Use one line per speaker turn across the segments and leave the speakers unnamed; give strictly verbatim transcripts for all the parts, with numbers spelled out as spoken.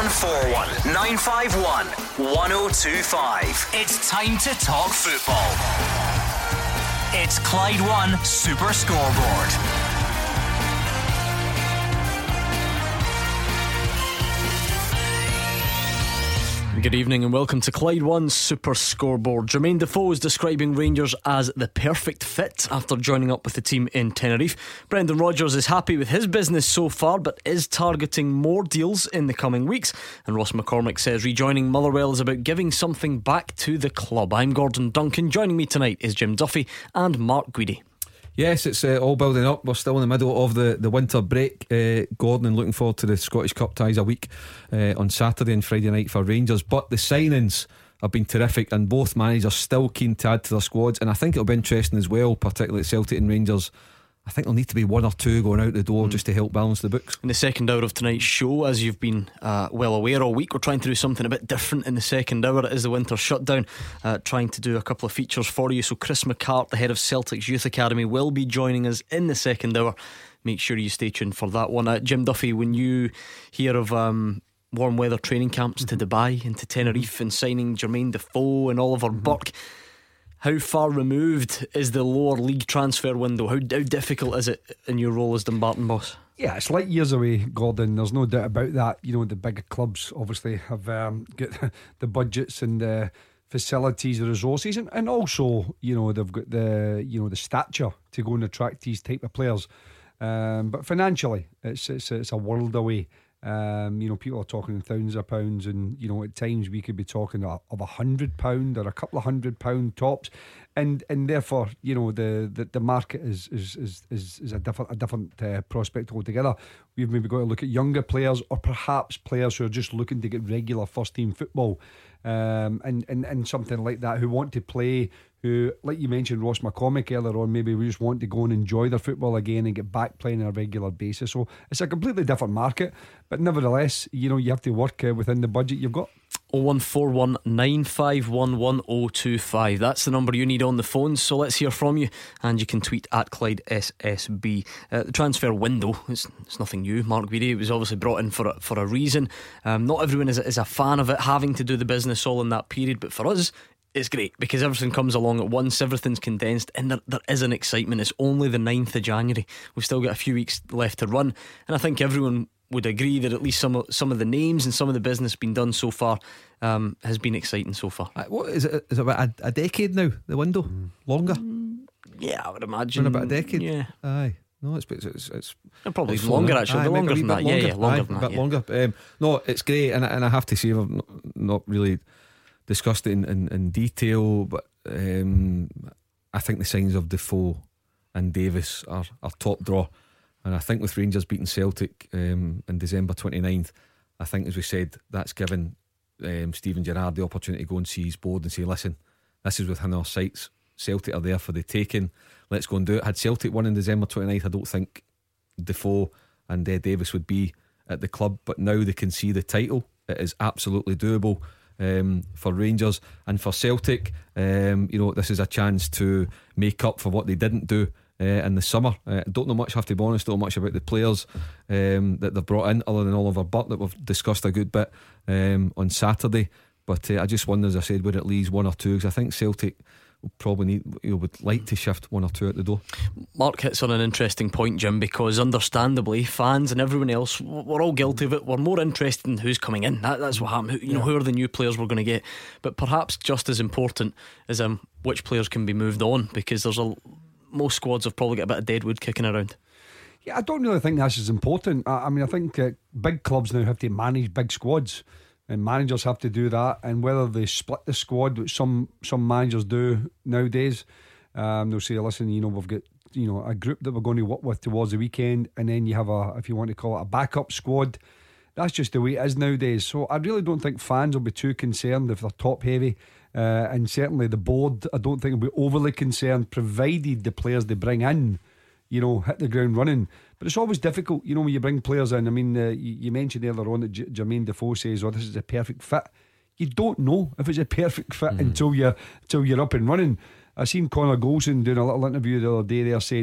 one four one, nine five one, one oh two five. It's time to talk football. It's Clyde One Super Scoreboard.
Good evening and welcome to Clyde One Super Scoreboard. Jermaine Defoe is describing Rangers as the perfect fit after joining up with the team in Tenerife. Brendan Rodgers is happy with his business so far, but is targeting more deals in the coming weeks. And Ross McCormick says rejoining Motherwell is about giving something back to the club. I'm Gordon Duncan. Joining me tonight is Jim Duffy and Mark Guidi.
Yes, it's uh, all building up. We're still in the middle of the, the winter break, uh, Gordon, and looking forward to the Scottish Cup ties a week uh, on Saturday and Friday night for Rangers. But the signings have been terrific, and both managers still keen to add to their squads. And I think it'll be interesting as well, particularly at Celtic and Rangers. I think there'll need to be one or two going out the door mm. just to help balance the books. In
the second hour of tonight's show, as you've been uh, well aware all week, we're trying to do something a bit different in the second hour. It is the winter shutdown, uh, trying to do a couple of features for you. So Chris McCart, the head of Celtic's Youth Academy, will be joining us in the second hour. Make sure you stay tuned for that one. uh, Jim Duffy, when you hear of um, warm weather training camps mm-hmm. to Dubai and to Tenerife and signing Jermaine Defoe and Oliver mm-hmm. Burke, how far removed is the lower league transfer window? How, how difficult is it in your role as Dumbarton boss?
Yeah, it's like years away, Gordon. There's no doubt about that. You know, the big clubs obviously have um, got the budgets and the facilities, the resources, and, and also, you know, they've got the you know the stature to go and attract these type of players. Um, but financially, it's it's it's a world away. Um, you know, people are talking in thousands of pounds, and you know, at times we could be talking of a hundred pound or a couple of hundred pound tops, and and therefore, you know, the, the, the market is is is is, is a different a different uh, prospect altogether. We've maybe got to look at younger players, or perhaps players who are just looking to get regular first team football, um, and and and something like that, who want to play. Who, like you mentioned, Ross McCormick earlier on, maybe we just want to go and enjoy their football again and get back playing on a regular basis. So it's a completely different market, but nevertheless, you know, you have to work uh, within the budget you've got.
oh one four one, nine five one, one oh two five. That's the number you need on the phone. So let's hear from you, and you can tweet at Clyde S S B. uh, The transfer window, it's, it's nothing new. Mark Guidi, it was obviously brought in for a, for a reason. um, Not everyone is, is a fan of it, having to do the business all in that period, but for us it's great because everything comes along at once, everything's condensed, and there, there is an excitement. It's only the ninth of January. We've still got a few weeks left to run, and I think everyone would agree that at least some of, some of the names and some of the business being done so far um, has been exciting so far.
uh, What is it? Is it about a, a decade now, the window? Mm. Longer?
Mm, yeah, I would imagine.
About a decade?
Yeah.
Aye. No, it's it's, it's, it's
probably it's longer actually.
Aye,
longer than that.
Longer.
Yeah, yeah, longer
Aye,
than
a
that.
bit
Yeah.
longer. Um, no, it's great, and and I have to say I've not, not really discussed it in, in, in detail, but um, I think the signs of Defoe and Davis are, are top draw, and I think with Rangers beating Celtic um, on December twenty-ninth, I think, as we said, that's given um, Stephen Gerrard the opportunity to go and see his board and say, listen, this is within our sights. Celtic are there for the taking, let's go and do it. Had Celtic won on December twenty-ninth, I don't think Defoe and uh, Davis would be at the club, but now they can see the title. It is absolutely doable. Um, for Rangers and for Celtic, um, you know, this is a chance to make up for what they didn't do uh, in the summer. uh, Don't know much, have to be honest, don't know much about the players um, that they've brought in, other than Oliver Burke that we've discussed a good bit um, on Saturday. But uh, I just wonder, as I said, where it leaves one or two, because I think Celtic will probably need, you know, would like to shift one or two at the door.
Mark hits on an interesting point, Jim, because understandably fans and everyone else, we're all guilty of it. We're more interested in who's coming in. that, That's what happened. You yeah. know, who are the new players we're going to get? But perhaps just as important is um, which players can be moved on, because there's a most squads have probably got a bit of deadwood kicking around.
Yeah, I don't really think that's as important. I, I mean, I think uh, big clubs now have to manage big squads, and managers have to do that. And whether they split the squad, which some some managers do nowadays, um, they'll say, listen, you know, we've got, you know, a group that we're going to work with towards the weekend, and then you have a, if you want to call it, a backup squad. That's just the way it is nowadays. So I really don't think fans will be too concerned if they're top heavy, uh, and certainly the board, I don't think will be overly concerned, provided the players they bring in, you know, hit the ground running. But it's always difficult, you know, when you bring players in. I mean, uh, you, you mentioned earlier on that J- Jermaine Defoe says, oh, this is a perfect fit. You don't know if it's a perfect fit mm. until you're, until you're up and running. I seen Connor Golson doing a little interview the other day there saying,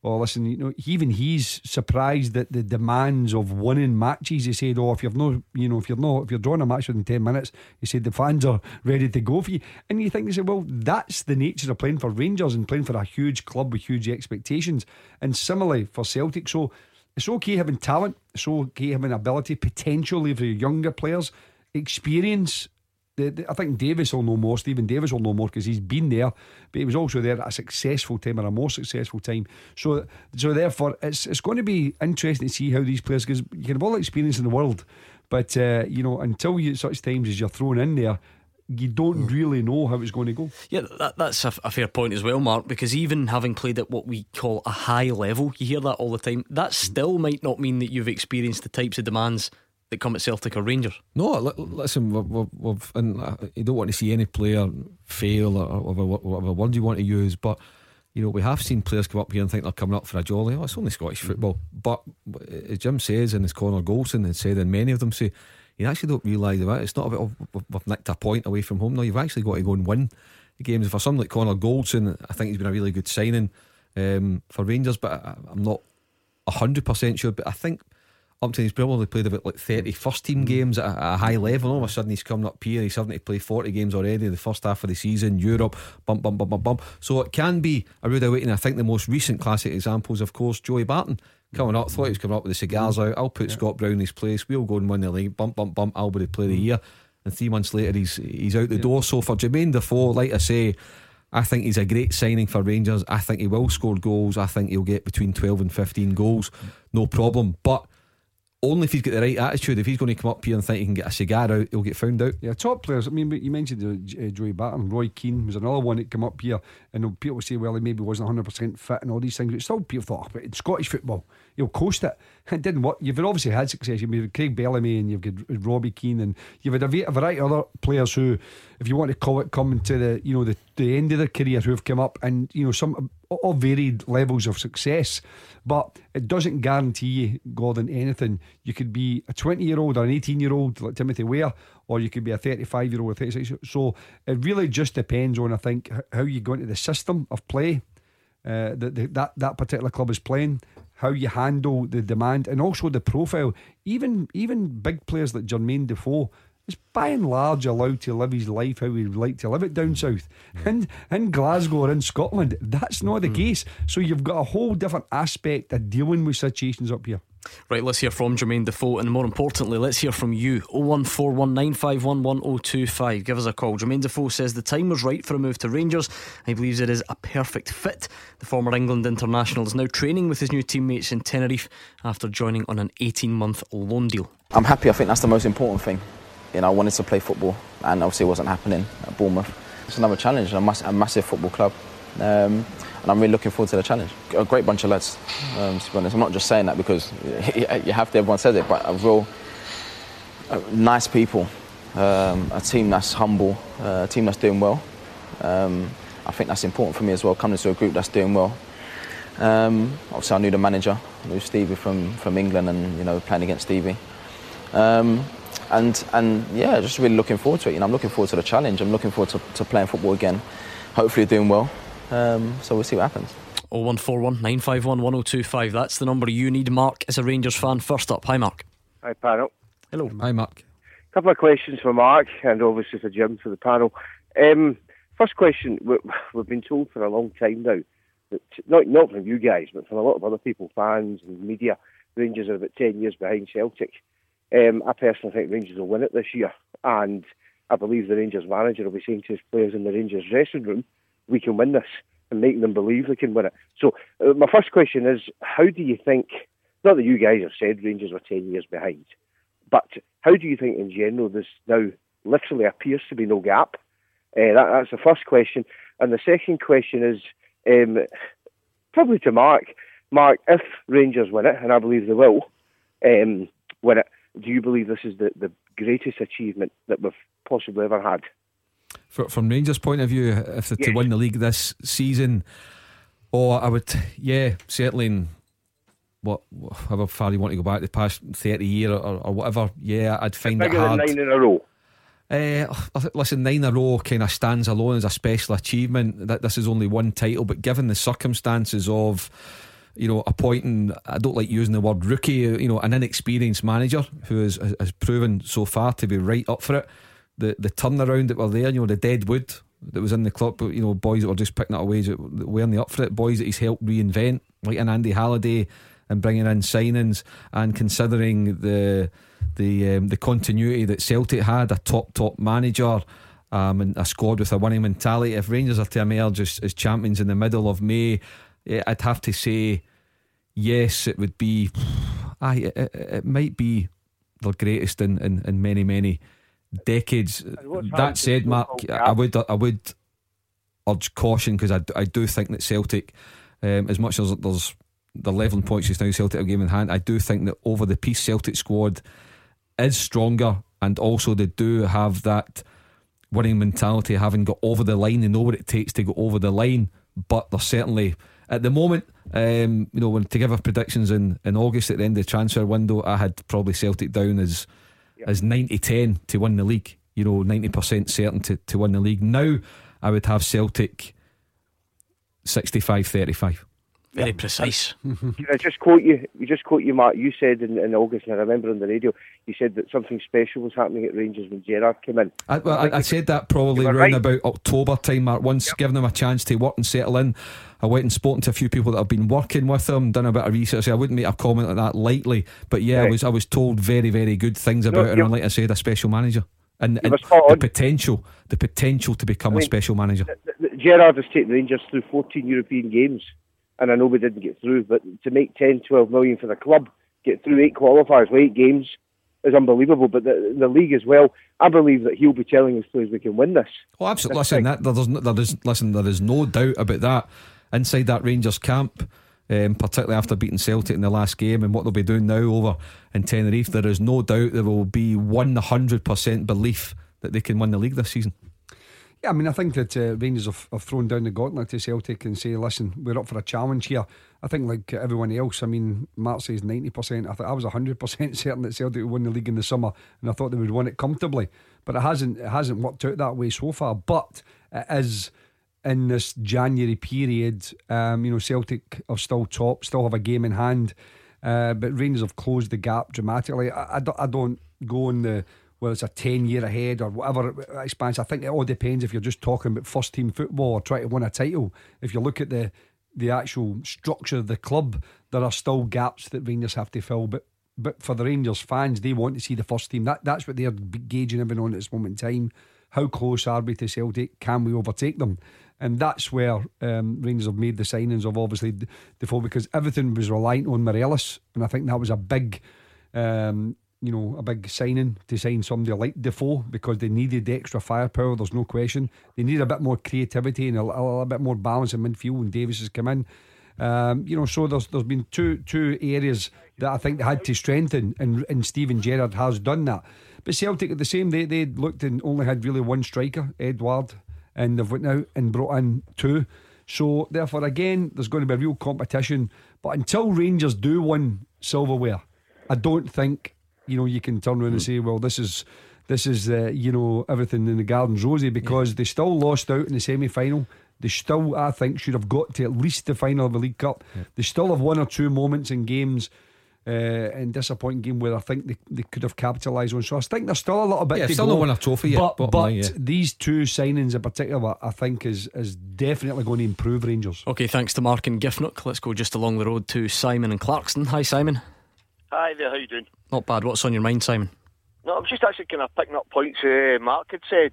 oh listen, you know, even he's surprised at the demands of winning matches. He said, oh, if you've no, you know, if you're not, if you're drawing a match within ten minutes, he said the fans are ready to go for you. And you think, they say, well, that's the nature of playing for Rangers and playing for a huge club with huge expectations. And similarly for Celtic. So it's okay having talent, it's okay having ability, potentially for younger players, experience. The, the, I think Davis will know more. Stephen Davis will know more because he's been there, but he was also there at a successful time or a more successful time. So, so therefore, it's it's going to be interesting to see how these players, because you can have all the experience in the world, but uh, you know, until you such times as you're thrown in there, you don't really know how it's going to go.
Yeah, that, that's a, a fair point as well, Mark, because even having played at what we call a high level, you hear that all the time, that still might not mean that you've experienced the types of demands that come at Celtic or Rangers.
No, l- listen, we've, we've, we've, and uh, you don't want to see any player fail or whatever, whatever word you want to use, but you know, we have seen players come up here and think they're coming up for a jolly. Oh, it's only Scottish football. But as Jim says, and as Connor Goldson had said, and many of them say, you actually don't realise that it's not about, oh, we've nicked a point away from home. No, you've actually got to go and win the games. For someone like Connor Goldson, I think he's been a really good signing um, for Rangers, but I, I'm not one hundred percent sure. But I think up to he's probably played about like thirty first team games at a, at a high level. All of a sudden he's coming up here, he's having to play forty games already the first half of the season, Europe, bump, bump, bump, bump, bump. So it can be a rude awakening. I think the most recent classic examples, of course, Joey Barton coming up, thought he was coming up with the cigars out. I'll put yeah. Scott Brown in his place, we'll go and win the league, bump, bump, bump, I'll be the player of the year. And three months later he's he's out the yeah. door. So for Jermaine Defoe, like I say, I think he's a great signing for Rangers. I think he will score goals. I think he'll get between twelve and fifteen goals, no problem. But only if he's got the right attitude. If he's going to come up here and think he can get a cigar out, he'll get found out. Yeah,
top players. I mean, you mentioned uh, Joey Barton, Roy Keane was another one that came up here, and people say, well, he maybe wasn't one hundred percent fit and all these things, but still people thought, oh, but in Scottish football he'll coast it. It didn't work. You've obviously had success. You've got Craig Bellamy and you've got Robbie Keane, and you've had a variety of other players who, if you want to call it, coming to the, you know, the, the end of their career, who have come up, and you know, some all varied levels of success. But it doesn't guarantee you, Gordon, anything. You could be a twenty year old or an eighteen year old like Timothy Weah, or you could be a thirty-five year old or thirty-six. So it really just depends on, I think, how you go into the system of play uh, that the, that that particular club is playing, how you handle the demand, and also the profile. Even even big players like Jermaine Defoe is by and large allowed to live his life how he'd like to live it down south. And in Glasgow or in Scotland, that's not the mm. case. So you've got a whole different aspect of dealing with situations up here.
Right, let's hear from Jermaine Defoe, and more importantly, let's hear from you. oh one four one nine five one one oh two five. Give us a call. Jermaine Defoe says the time was right for a move to Rangers. He believes it is a perfect fit. The former England international is now training with his new teammates in Tenerife after joining on an eighteen month loan deal.
I'm happy. I think that's the most important thing. You know, I wanted to play football, and obviously it wasn't happening at Bournemouth. It's another challenge, a, mass- a massive football club, um, and I'm really looking forward to the challenge. A great bunch of lads, um, to be honest. I'm not just saying that because you have to, everyone says it, but a real uh, nice people, um, a team that's humble, uh, a team that's doing well. Um, I think that's important for me as well, coming to a group that's doing well. Um, obviously I knew the manager, I knew Stevie from, from England, and you know, playing against Stevie. Um, And and yeah, just really looking forward to it. You know, I'm looking forward to the challenge. I'm looking forward to, to playing football again. Hopefully doing well. Um, so we'll see what happens.
oh one four one nine five one one oh two five. That's the number you need. Mark is a Rangers fan. First up, hi Mark.
Hi panel.
Hello.
Hi Mark.
A couple of questions for Mark, and obviously for Jim, for the panel. Um, first question: we've been told for a long time now that, not not from you guys, but from a lot of other people, fans and media, Rangers are about ten years behind Celtic. Um, I personally think Rangers will win it this year, and I believe the Rangers manager will be saying to his players in the Rangers dressing room, we can win this, and making them believe they can win it. So uh, my first question is, how do you think, not that you guys have said Rangers were ten years behind, but how do you think in general there's now literally appears to be no gap? Uh, that, that's the first question. And the second question is um, probably to Mark. Mark, if Rangers win it, and I believe they will um, win it, do you believe this is the, the greatest achievement that we've possibly ever had?
For, from Rangers' point of view, if they're
yes.
to win the league this season, oh, I would, yeah, certainly in what, however far you want to go back, the past thirty years or, or whatever, yeah, I'd find it hard.
Bigger than nine in a row.
Uh, listen, nine in a row kind of stands alone as a special achievement. That this is only one title, but given the circumstances of you know, appointing, I don't like using the word rookie, you know, an inexperienced manager who has, has proven so far to be right up for it. The the turnaround that were there, you know, the dead wood that was in the club, you know, boys that were just picking it away, that weren't up for it, boys that he's helped reinvent, like an Andy Halliday, and bringing in signings, and considering the the um, the continuity that Celtic had, a top top manager, um, and a squad with a winning mentality. If Rangers are to emerge as, as champions in the middle of May, I'd have to say yes, it would be aye, it, it, it might be the greatest in, in, in many many decades. That said, Mark, I would I would urge caution, because I, I do think that Celtic, um, as much as there's the eleven points just now, Celtic have game in hand, I do think that over the piece Celtic squad is stronger, and also they do have that winning mentality, having got over the line. They know what it takes to go over the line, but they're certainly at the moment, um, you know, when to give our predictions in, in August at the end of the transfer window, I had probably Celtic down as yep. as ninety ten to win the league, you know, ninety percent certain to, to win the league. Now I would have Celtic sixty-five thirty-five.
Very precise.
Can I just quote you? You just quote you, Mark. You said in, in August, and I remember on the radio, you said that something special was happening at Rangers when Gerrard came in.
I, well, I, I said that probably around right. about October time, Mark. Once yep. giving them a chance to work and settle in, I went and spoken to a few people that have been working with them, done a bit of research. I wouldn't make a comment like that lightly, but yeah, right. I was I was told very very good things about no, it, and like I said, a special manager. And, and the potential, the potential to become I mean, a special manager.
The, the, Gerrard has taken Rangers through fourteen European games, and I know we didn't get through, but to make ten, twelve million for the club, get through eight qualifiers, well, eight games, is unbelievable. But the, the league as well, I believe that he'll be telling his players we can win this.
Oh, absolutely. Listen, that, there's, there is, listen, there is no doubt about that. Inside that Rangers camp, um, particularly after beating Celtic in the last game and what they'll be doing now over in Tenerife, there is no doubt there will be one hundred percent belief that they can win the league this season.
Yeah, I mean, I think that uh, Rangers have, have thrown down the gauntlet to Celtic and say, listen, we're up for a challenge here. I think like everyone else, I mean, Mark says ninety percent. I thought I was one hundred percent certain that Celtic would win the league in the summer, and I thought they would win it comfortably, but it hasn't it hasn't worked out that way so far. But it is in this January period, um, you know, Celtic are still top, still have a game in hand, uh, but Rangers have closed the gap dramatically. I, I, don't, I don't go on the well, it's a ten year ahead or whatever expansion. I think it all depends if you're just talking about first team football or trying to win a title. If you look at the the actual structure of the club, there are still gaps that Rangers have to fill. But but for the Rangers fans, they want to see the first team. That that's what they're gauging everyone on at this moment in time. How close are we to Celtic? Can we overtake them? And that's where um, Rangers have made the signings of obviously Defoe, because everything was reliant on Morelos, and I think that was a big. Um, You know, a big signing to sign somebody like Defoe, because they needed the extra firepower. There's no question. They need a bit more creativity and a, a, a bit more balance in midfield when Davis has come in. Um, you know, so there's there's been two two areas that I think they had to strengthen, and, and Steven Gerrard has done that. But Celtic at the same, they they looked and only had really one striker, Edouard, and they've went out and brought in two. So therefore, again, there's going to be a real competition. But until Rangers do win silverware, I don't think. You know, you can turn around and say, well, this is this is uh, you know, everything in the garden's rosy, because yeah. they still lost out in the semi-final. They still, I think, should have got to at least the final of the League Cup. Yeah. They still have one or two moments in games, uh, in disappointing game where I think they, they could have capitalised on. So I think there's still a little bit
yeah,
to
still
go.
not won a trophy yet.
But, but
line, yeah.
these two signings in particular, I think, is is definitely going to improve Rangers.
Okay, thanks to Mark and Giffnock. Let's go just along the road to Simon and Clarkston. Hi, Simon.
Hi there, how you doing?
Not bad. What's on your mind, Simon?
No, I was just actually kind of picking up points uh, Mark had said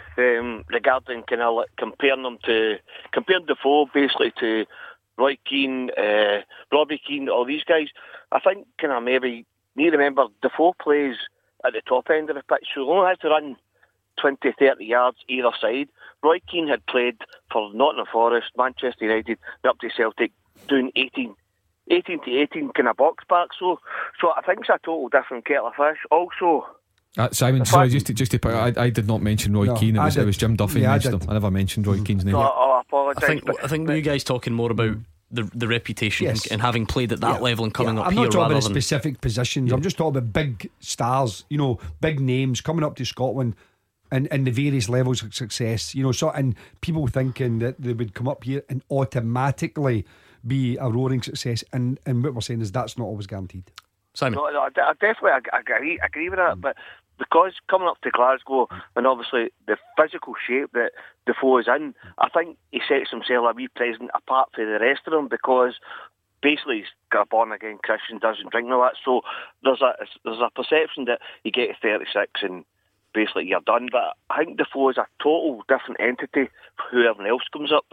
um, regarding kind of like comparing them to comparing Defoe basically to Roy Keane, uh, Robbie Keane, all these guys. I think kind of maybe you remember Defoe plays at the top end of the pitch, so he only had to run twenty, thirty yards either side. Roy Keane had played for Nottingham Forest, Manchester United, up to Celtic, doing eighteen. eighteen to eighteen kind of box back, so so I think it's a total different kettle of fish. Also,
uh, Simon, sorry, just to, just to put, I, I did not mention Roy no, Keane. It was, it was Jim Duffy who yeah, mentioned him. I never mentioned Roy Keane's name.
No, oh, I apologise.
I think I think
but,
you guys talking more about the the reputation yes. and, and having played at that
yeah.
level and coming
yeah,
up
I'm
here.
not talking
rather
about
than
specific positions.
yeah.
I'm just talking about big stars. You know, big names coming up to Scotland. And, and the various levels of success, you know, so and people thinking that they would come up here and automatically be a roaring success. And, and what we're saying is that's not always guaranteed.
Simon?
No, no, I, I definitely I, I agree, agree with that, but because coming up to Glasgow and obviously the physical shape that Defoe is in, I think he sets himself a wee precedent apart from the rest of them, because basically he's got a born again Christian, doesn't drink and all that. So there's a there's a perception that you get to thirty-six and basically you're done. But I think Defoe is a total different entity for whoever else comes up.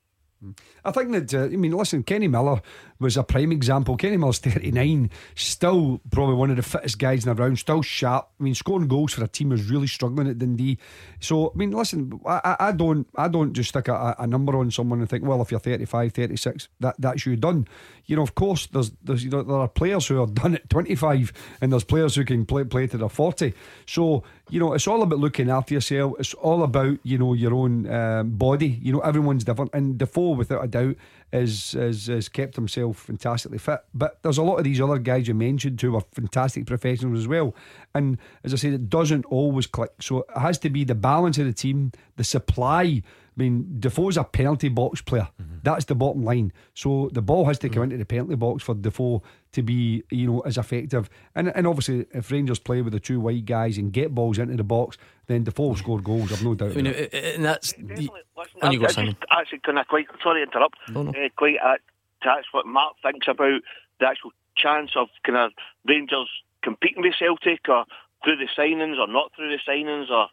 I think that, uh, I mean, listen, Kenny Miller was a prime example. Kenny Miller's thirty-nine, still probably one of the fittest guys in the round, still sharp. I mean, scoring goals for a team who's really struggling at Dundee. So, I mean, listen, I, I don't I don't just stick a, a number on someone and think, well, if you're thirty-five, thirty-six, that, that's you done. You know, of course, there's, there's you know, there are players who are done at twenty-five, and there's players who can play, play to their forty. So, you know, it's all about looking after yourself. It's all about, you know, your own um, body. You know, everyone's different. And Defoe, without a doubt, is, is, is kept himself fantastically fit. But there's a lot of these other guys you mentioned who are fantastic professionals as well. And as I said, it doesn't always click. So it has to be the balance of the team, the supply. I mean, Defoe's a penalty box player. Mm-hmm. That's the bottom line. So the ball has to come mm-hmm. into the penalty box for Defoe to be, you know, as effective. And and obviously, if Rangers play with the two wide guys and get balls into the box, then Defoe will score goals. I've no doubt.
I mean,
about
it. And that's.
Listen,
on you go,
I, I
Simon.
just actually, can I quite sorry to interrupt?
No, no.
Uh, quite attach what Mark thinks about the actual chance of kind of Rangers competing with Celtic, or through the signings or not through the signings, or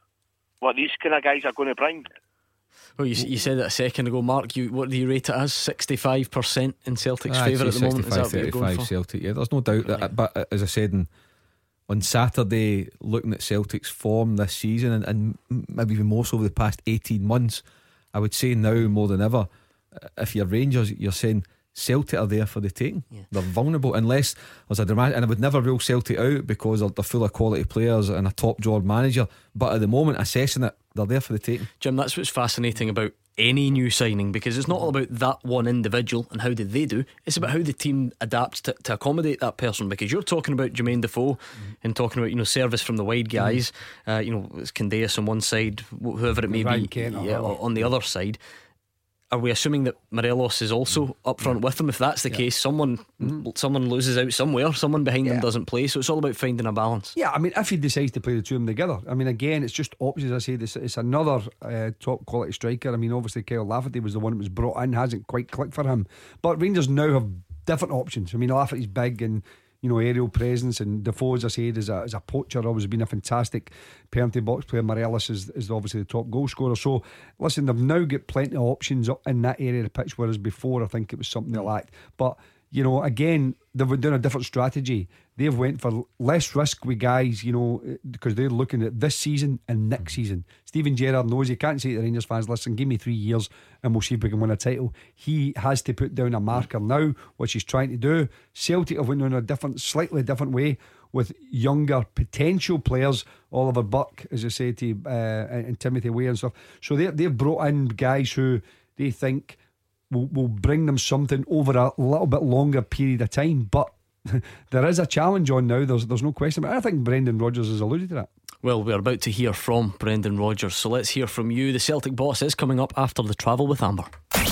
what these kind of guys are going to bring.
Well, you, you said it a second ago, Mark. You, what do you rate it as? sixty-five percent in Celtic's
ah,
favour at the moment. Is that what you're going for?
Celtic, yeah, there's no doubt that. But as I said in, on Saturday, looking at Celtic's form this season, and, and maybe even more so over the past eighteen months, I would say now more than ever, if you're Rangers, you're saying Celtic are there for the taking. Yeah. They're vulnerable unless there's a dramatic, and I would never rule Celtic out because they're, they're full of quality players and a top drawer manager. But at the moment, assessing it, they're there for the taking.
Jim, that's what's fascinating about any new signing, because it's not all about that one individual and how did they do. It's about how the team adapts to, to accommodate that person. Because you're talking about Jermaine Defoe mm-hmm. and talking about, you know, service from the wide guys. Mm-hmm. uh, You know, it's Candeas on one side, whoever it may
Ryan
be,
Kent,
yeah, on the other side. Are we assuming that Morelos is also up front yeah. with them? If that's the yeah. case, someone mm-hmm. someone loses out somewhere, someone behind yeah. them doesn't play. So it's all about finding a balance.
Yeah, I mean, if he decides to play the two of them together, I mean, again, it's just options. I say this, it's another uh, top quality striker. I mean, obviously Kyle Lafferty was the one that was brought in, hasn't quite clicked for him. But Rangers now have different options. I mean, Lafferty's big and, you know, aerial presence, and Defoe, as I said, is a, is a poacher, always been a fantastic penalty box player. Morelos is, is obviously the top goal scorer. So listen, they've now got plenty of options in that area of the pitch, whereas before I think it was something they lacked. But you know, again, they've been doing a different strategy. They've went for less risk with guys, you know, because they're looking at this season and next season. Steven Gerrard knows he can't say to the Rangers fans, listen, give me three years and we'll see if we can win a title. He has to put down a marker now, which he's trying to do. Celtic have went in a different, slightly different way with younger potential players, Oliver Burke, as I say to uh, and Timothy Weah and stuff. So they they've brought in guys who they think will will bring them something over a little bit longer period of time. But there is a challenge on now. There's there's no question. But I think Brendan Rodgers has alluded to that.
Well, we're about to hear from Brendan Rodgers, so let's hear from you. The Celtic boss is coming up after the travel with Amber.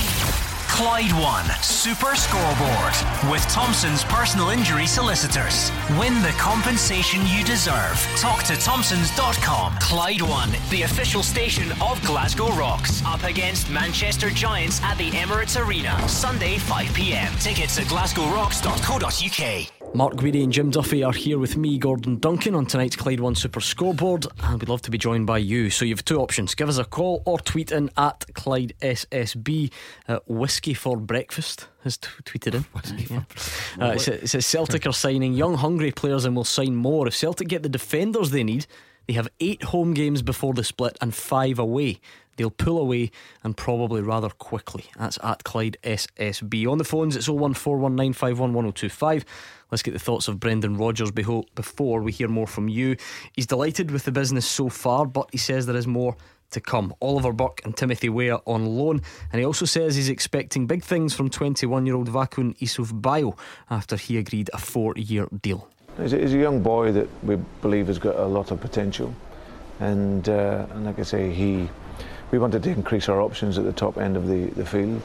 Clyde One Super Scoreboard with Thompson's personal injury solicitors. Win the compensation you deserve. Talk to Thompsons dot com. Clyde One, the official station of Glasgow Rocks, up against Manchester Giants at the Emirates Arena, Sunday five p.m. Tickets at glasgow rocks dot co dot uk.
Mark Guidi and Jim Duffy are here with me, Gordon Duncan, on tonight's Clyde One Super Scoreboard, and we'd love to be joined by you. So you have two options: give us a call or tweet in at Clyde S S B. uh, Whiskey for breakfast has t- tweeted in. uh, yeah. uh, it, says, it says Celtic are signing young hungry players and will sign more. If Celtic get the defenders they need, they have eight home games before the split and five away. They'll pull away, and probably rather quickly. That's at Clyde S S B. On the phones, it's oh one four one nine five one one oh two five. Let's get the thoughts of Brendan Rodgers before we hear more from you. He's delighted with the business so far, but he says there is more to come. Oliver Burke and Timothy Weah on loan, and he also says he's expecting big things from twenty-one year old Vakun Issoufou after he agreed a four year deal.
He's a, he's a young boy that we believe has got a lot of potential, and uh, and like I say, he we wanted to increase our options at the top end of the, the field,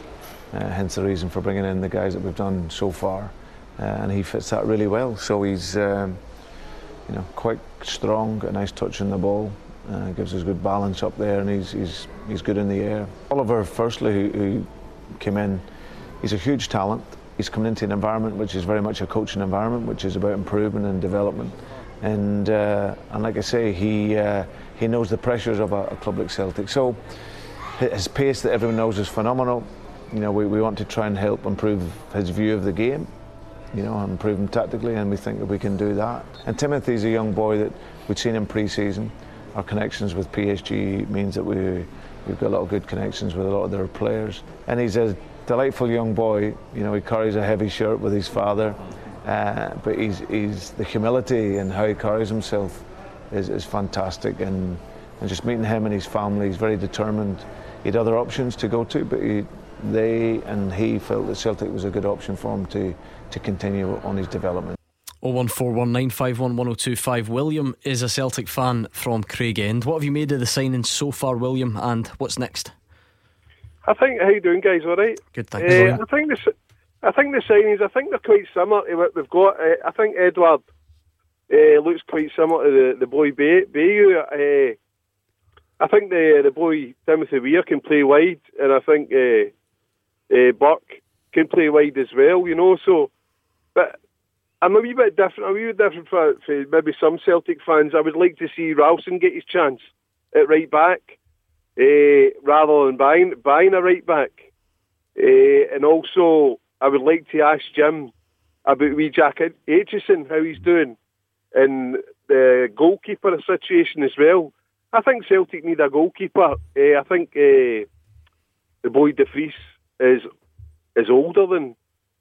uh, hence the reason for bringing in the guys that we've done so far, uh, and he fits that really well. So he's um, you know, quite strong, got a nice touch on the ball, uh, gives us good balance up there, and he's he's he's good in the air. Oliver, firstly, who, who came in, he's a huge talent. He's coming into an environment which is very much a coaching environment, which is about improvement and development. And uh, and like I say, he uh, he knows the pressures of a, a club like Celtic. So his pace that everyone knows is phenomenal. You know, we, we want to try and help improve his view of the game, you know, improve him tactically, and we think that we can do that. And Timothy's a young boy that we'd seen in pre-season. Our connections with P S G means that we we've got a lot of good connections with a lot of their players. And he's a delightful young boy. You know, he carries a heavy shirt with his father, uh, but he's he's the humility and how he carries himself is, is fantastic. And and just meeting him and his family, he's very determined. He had other options to go to, but he, they and he felt that Celtic was a good option for him to to continue on his development.
oh one four one nine five one one oh two five. William is a Celtic fan from Craigend. What have you made of the signing so far, William, and what's next?
I think, how you doing, guys? All right.
Good, thanks.
Uh, I think the I think the signings, I think they're quite similar to what we've got. Uh, I think Edward uh, looks quite similar to the the boy Bay, Bayu. Uh, I think the the boy Timothy Weir can play wide, and I think uh, uh, Burke can play wide as well. You know, so but I'm a wee bit different. I'm a wee bit different for, for maybe some Celtic fans. I would like to see Ralston get his chance at right back. Uh, rather than buying buying a right back, uh, and also I would like to ask Jim about wee Jack Aitchison, how he's doing, and the goalkeeper situation as well. I think Celtic need a goalkeeper. Uh, I think uh, the boy De Vries is is older than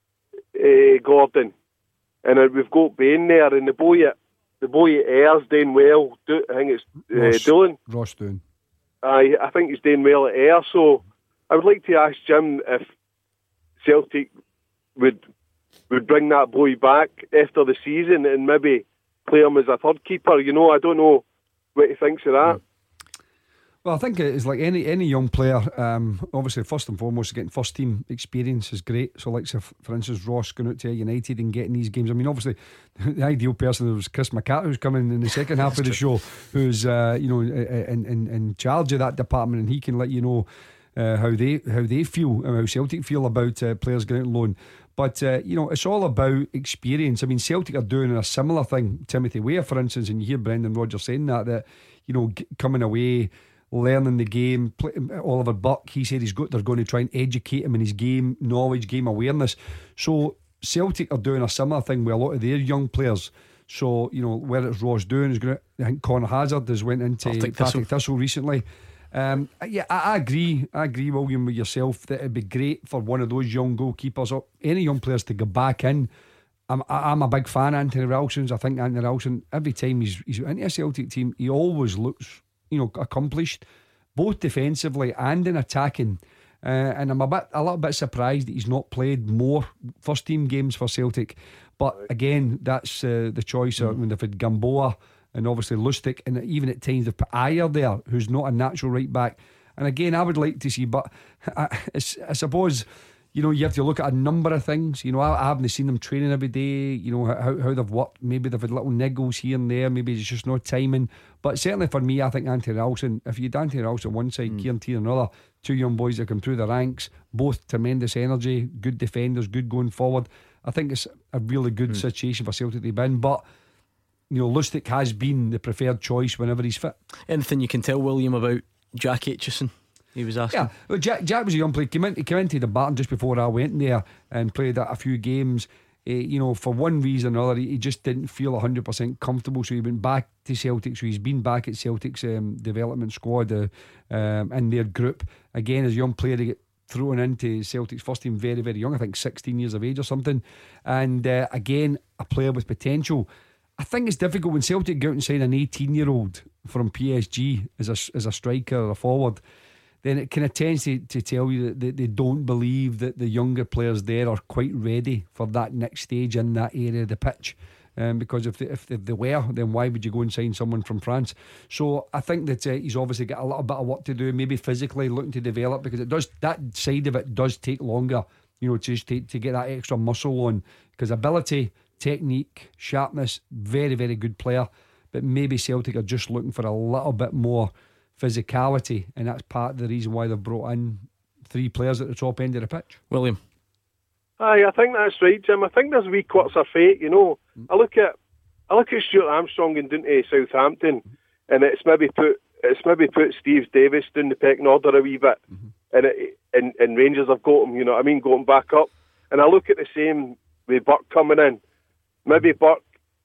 uh, Gordon, and uh, we've got Bain there, and the boy at the boy at Ayers doing well. Do, I think it's uh,
Ross,
Doolan.
Ross Doon.
I, I think he's doing well at Ayr, so I would like to ask Jim if Celtic would would bring that boy back after the season and maybe play him as a third keeper. You know, I don't know what he thinks of that.
Well, I think it's like any any young player. Um, obviously, first and foremost, getting first team experience is great. So, like, if, for instance, Ross going out to United and getting these games. I mean, obviously, the ideal person was Chris McCart, who's coming in the second half of the show, who's uh, you know in, in in charge of that department, and he can let you know uh, how they how they feel, uh, how Celtic feel about uh, players going out on loan. But uh, you know, it's all about experience. I mean, Celtic are doing a similar thing. Timothy Weir, for instance, and you hear Brendan Rodgers saying that that you know g- coming away, learning the game. Play, Oliver Burke, he said he's got they're going to try and educate him in his game knowledge, game awareness. So Celtic are doing a similar thing with a lot of their young players. So you know, whether it's Ross Doon is going to, I think Conor Hazard has went into Partick Thistle. Thistle recently. Um, yeah, I, I agree. I agree, William, with yourself that it'd be great for one of those young goalkeepers or any young players to go back in. I'm I'm a big fan of Anthony Ralston's. I think Anthony Ralston, every time he's he's into a Celtic team, he always looks, you know, accomplished, both defensively and in attacking. Uh, and I'm a bit, a little bit surprised that he's not played more first team games for Celtic. But again, that's uh, the choice. Mm. I mean, they've had Gamboa and obviously Lustig, and even at times they've put Ayer there, who's not a natural right back. And again, I would like to see, but I, I suppose, you know, you have to look at a number of things. You know, I, I haven't seen them training every day. You know, how, how they've worked. Maybe they've had little niggles here and there. Maybe it's just no timing. But certainly for me, I think Anthony Ralston, if you had Anthony Ralston one side, mm. Kieran Tierney another, two young boys that come through the ranks, both tremendous energy, good defenders, good going forward. I think it's a really good mm. situation for Celtic to be in. But you know, Lustig has been the preferred choice whenever he's fit.
Anything you can tell, William, about Jack Aitchison? He was asking.
Yeah, well, Jack, Jack was a young player. He came, in, he came into the Barton just before I went there and played a few games. Uh, you know, for one reason or another, he just didn't feel one hundred percent comfortable. So he went back to Celtic. So he's been back at Celtic's um, development squad uh, um, in their group. Again, as a young player, to get thrown into Celtic's first team very, very young. I think sixteen years of age or something. And uh, again, a player with potential. I think it's difficult when Celtic go out and sign an eighteen year old from P S G as a, as a striker or a forward. Then it kind of tends to, to tell you that they, they don't believe that the younger players there are quite ready for that next stage in that area of the pitch. Um, because if they, if they, they were, then why would you go and sign someone from France? So I think that uh, he's obviously got a little bit of work to do, maybe physically looking to develop, because it does, that side of it does take longer, you know, just to, to get that extra muscle on, because ability, technique, sharpness, very very good player, but maybe Celtic are just looking for a little bit more physicality, and that's part of the reason why they've brought in three players at the top end of the pitch.
William?
Aye, I think that's right, Jim. I think there's wee quirks of fate, you know. I look at I look at Stuart Armstrong and down to Southampton, and it's maybe put it's maybe put Steve Davis down the pecking order a wee bit, mm-hmm. and, it, and and Rangers have got him, you know what I mean, got him back up. And I look at the same with Burke coming in. Maybe Burke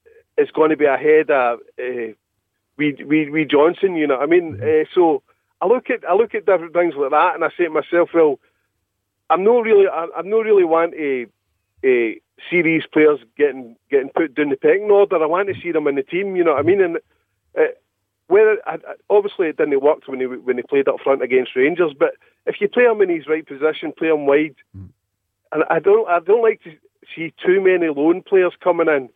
is going to be ahead of uh, Wee, Wee, Wee Johnson, you know what I mean. Mm-hmm. Uh, so I look at I look at different things like that, and I say to myself, well, I'm not really I, I'm not really want to uh, see these players getting getting put down the pecking order. I want to see them in the team, you know what I mean. And uh, whether I, obviously it didn't work when they when they played up front against Rangers, but if you play him in his right position, play him wide, mm. and I don't I don't like to see too many lone players coming in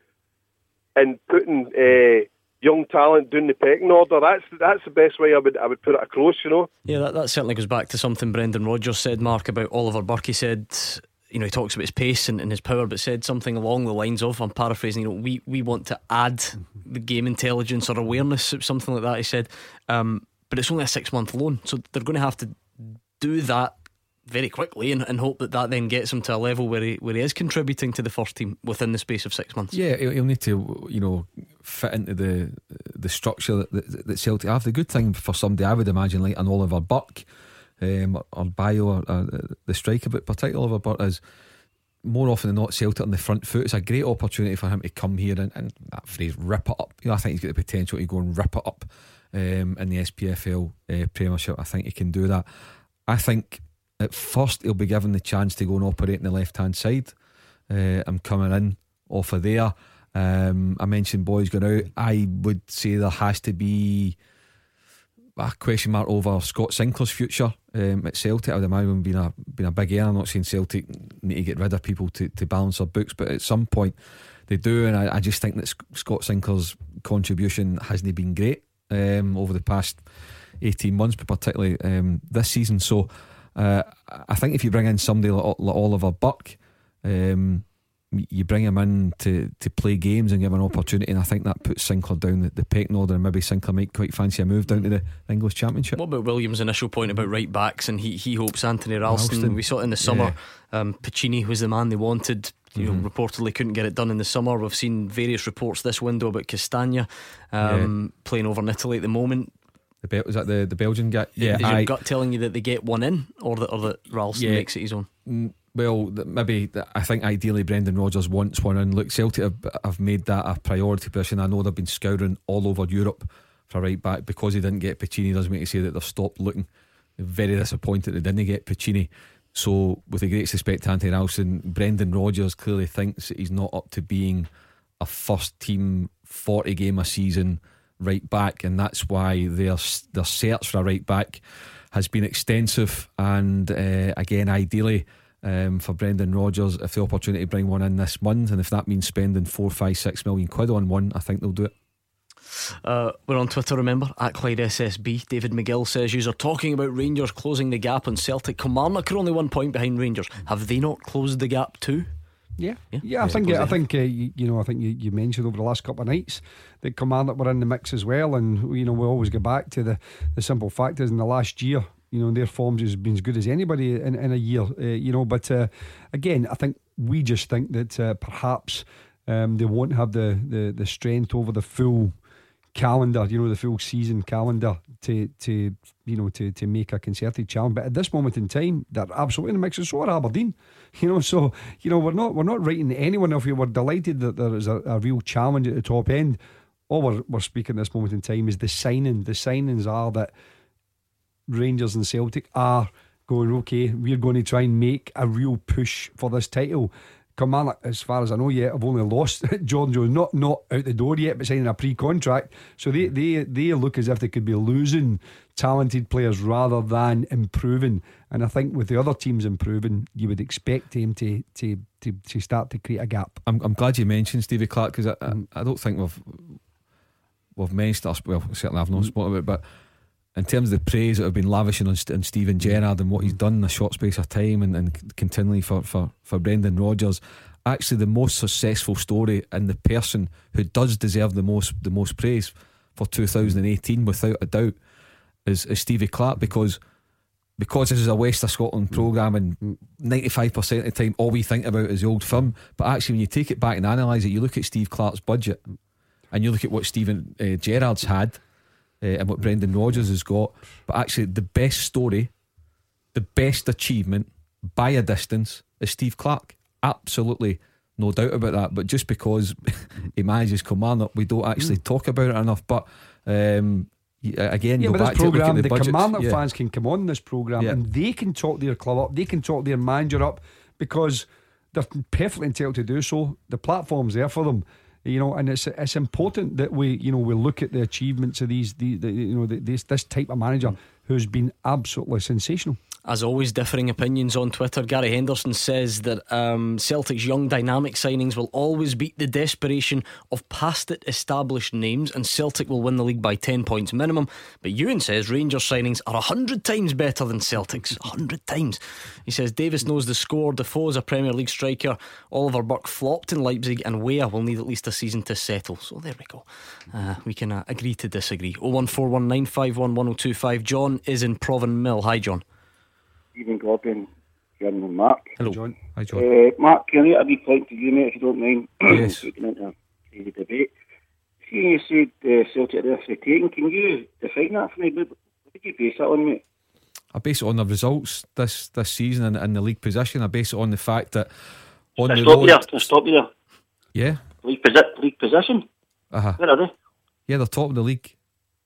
and putting uh, young talent down the pecking order. That's that's the best way I would I would put it across, you know.
Yeah, that, that certainly goes back to something Brendan Rodgers said, Mark, about Oliver Burke. He said, you know, he talks about his pace and, and his power, but said something along the lines of, I'm paraphrasing, you know, we, we want to add the game intelligence or awareness, something like that. He said, um, but it's only a six month loan, so they're going to have to do that very quickly and, and hope that that then gets him to a level where he where he is contributing to the first team within the space of six months.
Yeah, he'll, he'll need to, you know, fit into the the structure that, that, that Celtic have. The good thing for somebody, I would imagine, like an Oliver Burke um, or Bio, or, or the striker, but particularly Oliver Burke, is more often than not Celtic on the front foot. It's a great opportunity for him to come here and, and that phrase, rip it up. You know, I think he's got the potential to go and rip it up um, in the S P F L uh, Premiership. I think he can do that. I think at first he'll be given the chance to go and operate on the left hand side. uh, I'm coming in off of there. um, I mentioned boys going out. I would say there has to be a question mark over Scott Sinclair's future um, at Celtic. I would imagine being a being a big air. I'm not saying Celtic need to get rid of people to, to balance their books, but at some point they do, and I, I just think that Scott Sinclair's contribution hasn't been great um, over the past eighteen months, but particularly um, this season. So uh, I think if you bring in somebody like, like Oliver Burke, um, you bring him in to, to play games and give him an opportunity, and I think that puts Sinclair down the, the pecking order, and maybe Sinclair might quite fancy a move down to the English Championship.
What about William's initial point about right backs, and he, he hopes Anthony Ralston, Ralston. We saw it in the summer. yeah. um, Piccini was the man they wanted. You mm-hmm. know, reportedly couldn't get it done in the summer. We've seen various reports this window about Castagna um, yeah. playing over in Italy at the moment.
The Bel- was that the, the Belgian guy?
Yeah, is
I,
your gut telling you that they get one in, or that, or that Ralston yeah. makes it his own?
Mm, well, maybe I think ideally Brendan Rodgers wants one in. Look, Celtic have, have made that a priority position. I know they've been scouring all over Europe for a right back. Because they didn't get Piccini doesn't make you say that they've stopped looking. They're very disappointed they didn't get Piccini. So with the great respect to Anthony Ralston, Brendan Rodgers clearly thinks that he's not up to being a first team forty game a season right back, and that's why their their search for a right back has been extensive. And uh, again, ideally um, for Brendan Rodgers, if the opportunity to bring one in this month, and if that means spending four, five, six million quid on one, I think they'll do it.
Uh, we're on Twitter, remember, at Clyde S S B. David McGill says, "You're talking about Rangers closing the gap on Celtic. Kilmarnock are only one point behind Rangers. Have they not closed the gap too?"
Yeah, yeah, yeah I think I think uh, you, you know I think you, you mentioned over the last couple of nights that Kilmarnock were in the mix as well, and you know we always go back to the the simple fact is in the last year, you know, their forms has been as good as anybody in, in a year, uh, you know. But uh, again, I think we just think that uh, perhaps um, they won't have the, the the strength over the full calendar, you know, the full season calendar to to you know to to make a concerted challenge. But at this moment in time, they're absolutely in the mix. And so are Aberdeen, you know. So you know, we're not we're not writing anyone off here. We're delighted that there is a, a real challenge at the top end. All we're we're speaking at this moment in time is the signing. The signings are that Rangers and Celtic are going, okay, we're going to try and make a real push for this title. Kilmarnock, as far as I know yet, have only lost Jordan Jones, not not out the door yet, but signing a pre-contract. So they, they, they look as if they could be losing talented players rather than improving. And I think with the other teams improving, you would expect him to to, to, to start to create a gap.
I'm, I'm glad you mentioned Stevie Clarke, because I, I, I don't think we've we've mentioned us. Well, certainly I've not spoken about it, but in terms of the praise that have been lavishing on, on Steven Gerrard and what he's done in a short space of time, and, and continually for, for, for Brendan Rodgers, actually the most successful story and the person who does deserve the most the most praise for two thousand eighteen, without a doubt, is, is Stevie Clarke, because because this is a West of Scotland programme, and ninety-five percent of the time all we think about is the old firm. But actually, when you take it back and analyse it, you look at Steve Clarke's budget and you look at what Steven uh, Gerrard's had, Uh, and what Brendan Rodgers has got. But actually the best story, the best achievement by a distance, is Steve Clarke. Absolutely no doubt about that. But just because he manages Kilmarnock, we don't actually mm. talk about it enough. But um, again,
yeah,
go
but
back
this programme,
to
the,
the
Kilmarnock
yeah.
fans can come on this programme, yeah. and they can talk their club up, they can talk their manager up, because they're perfectly entitled to do so. The platform's there for them. You know, and it's it's important that we, you know, we look at the achievements of these, the, the you know, the, this this type of manager who's been absolutely sensational.
As always, differing opinions on Twitter. Gary Henderson says that um, Celtic's young dynamic signings will always beat the desperation of past it established names, and Celtic will win the league by ten points minimum. But Ewan says Rangers signings are a hundred times better than Celtic's. A hundred times. He says Davis knows the score, Defoe's a Premier League striker, Oliver Burke flopped in Leipzig, and Weah will need at least a season to settle. So there we go. uh, We can uh, agree to disagree. oh one four one nine five one one oh two five. John is in Provan Mill. Hi John.
Stephen Gordon, John and Mark.
Hello, John. Hi, John.
Uh, Mark, can I get a wee point to you, mate, if you don't mind?
Yes.
Taking into the debate. See, you said uh, Celtic are actually taking. Can you define that for me? What did you base that on, mate?
I base it on the results this this season and, and the league position. I base it on the fact that on
Can I
the
stop
road.
you there? Can I stop you there?
Yeah.
League, posi- league position.
Uh huh.
Where are they?
Yeah, they're top of the league.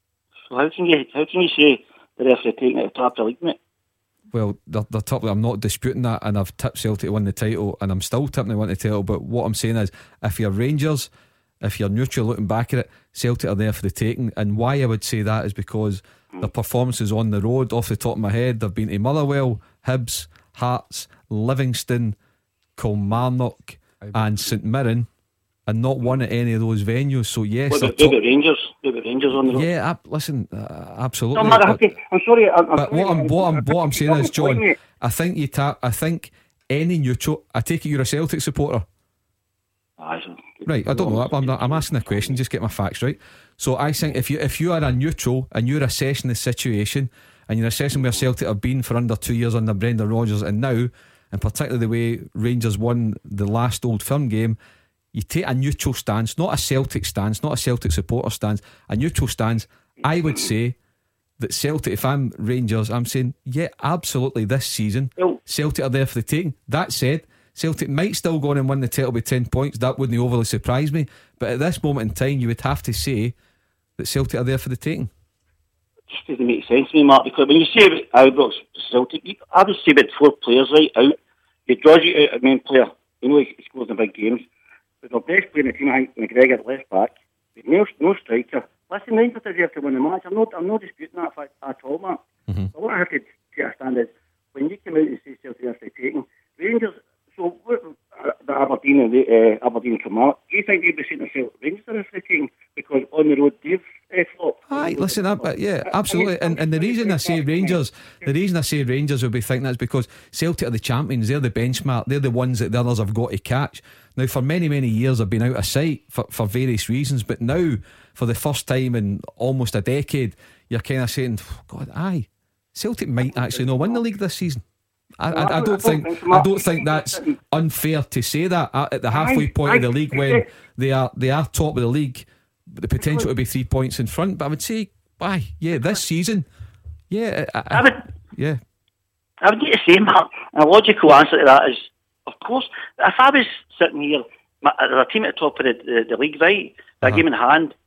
So how can you how can you say they're actually taking at the top of the league, mate?
Well, they're, they're top. I'm not disputing that, and I've tipped Celtic to win the title, and I'm still tipping to win the title. But what I'm saying is, if you're Rangers, if you're neutral looking back at it, Celtic are there for the taking. And why I would say that is because mm. their performances on the road, off the top of my head, they've been to Motherwell, Hibs, Hearts, Livingston, Kilmarnock, and St Mirren, and not won at any of those venues. So yes,
what about,
top-
about Rangers? What about Rangers on the road?
Yeah, ab- listen, uh, absolutely.
No, Mark, okay. I'm sorry. I'm,
But
I'm
what I'm what I'm what I'm saying is, John,
point,
I think you tap. I think any neutral. I take it you're a Celtic supporter,
I don't,
right? I don't know. I'm not, I'm asking a question. Just get my facts right. So I think if you if you are a neutral and you're assessing the situation and you're assessing where Celtic have been for under two years under Brendan Rodgers, and now, and particularly the way Rangers won the last Old Firm game, you take a neutral stance, not a Celtic stance, not a Celtic supporter stance, a neutral stance. I would say that Celtic, if I'm Rangers, I'm saying, yeah, absolutely, this season Celtic are there for the taking. That said, Celtic might still go on and win the title by ten points. That wouldn't overly surprise me. But at this moment in time, you would have to say that Celtic are there for the taking.
It just doesn't make sense to me, Mark, because when you say about Ibrox Celtic, you, I would say about four players right out. It draws you out a main player. You know, he scores in big games. But the best player in the team, I think, McGregor left back. There's no, no striker. Listen, Rangers deserve to win the match. I'm not, I'm not disputing that fact at all, Mark.
Mm-hmm.
But what I have to take a stand is, when you come out and say Celtic are actually taking, Rangers, so what, uh, the Aberdeen and the, uh, Aberdeen and Kilmarnock, do you think they'd be saying to Celtic Rangers are actually taking because on the road they've uh, flopped?
Aye, listen, I, yeah, absolutely. And, and the reason I say Rangers, the reason I say Rangers will be thinking that is because Celtic are the champions. They're the benchmark. They're the ones that the others have got to catch. Now, for many, many years, I've been out of sight for, for various reasons. But now, for the first time in almost a decade, you're kind of saying, oh, God, aye, Celtic might actually not win the league this season. I, I, I don't think I don't think that's unfair to say that at the halfway point of the league when they are they are top of the league, the potential to be three points in front. But I would say, aye, yeah, this season, yeah, I, I,
I would,
yeah.
I would need to say, Mark, a logical answer to that is, of course, if I was sitting here, my, there's a team at the top of the, the, the league, right, a uh-huh. game in hand,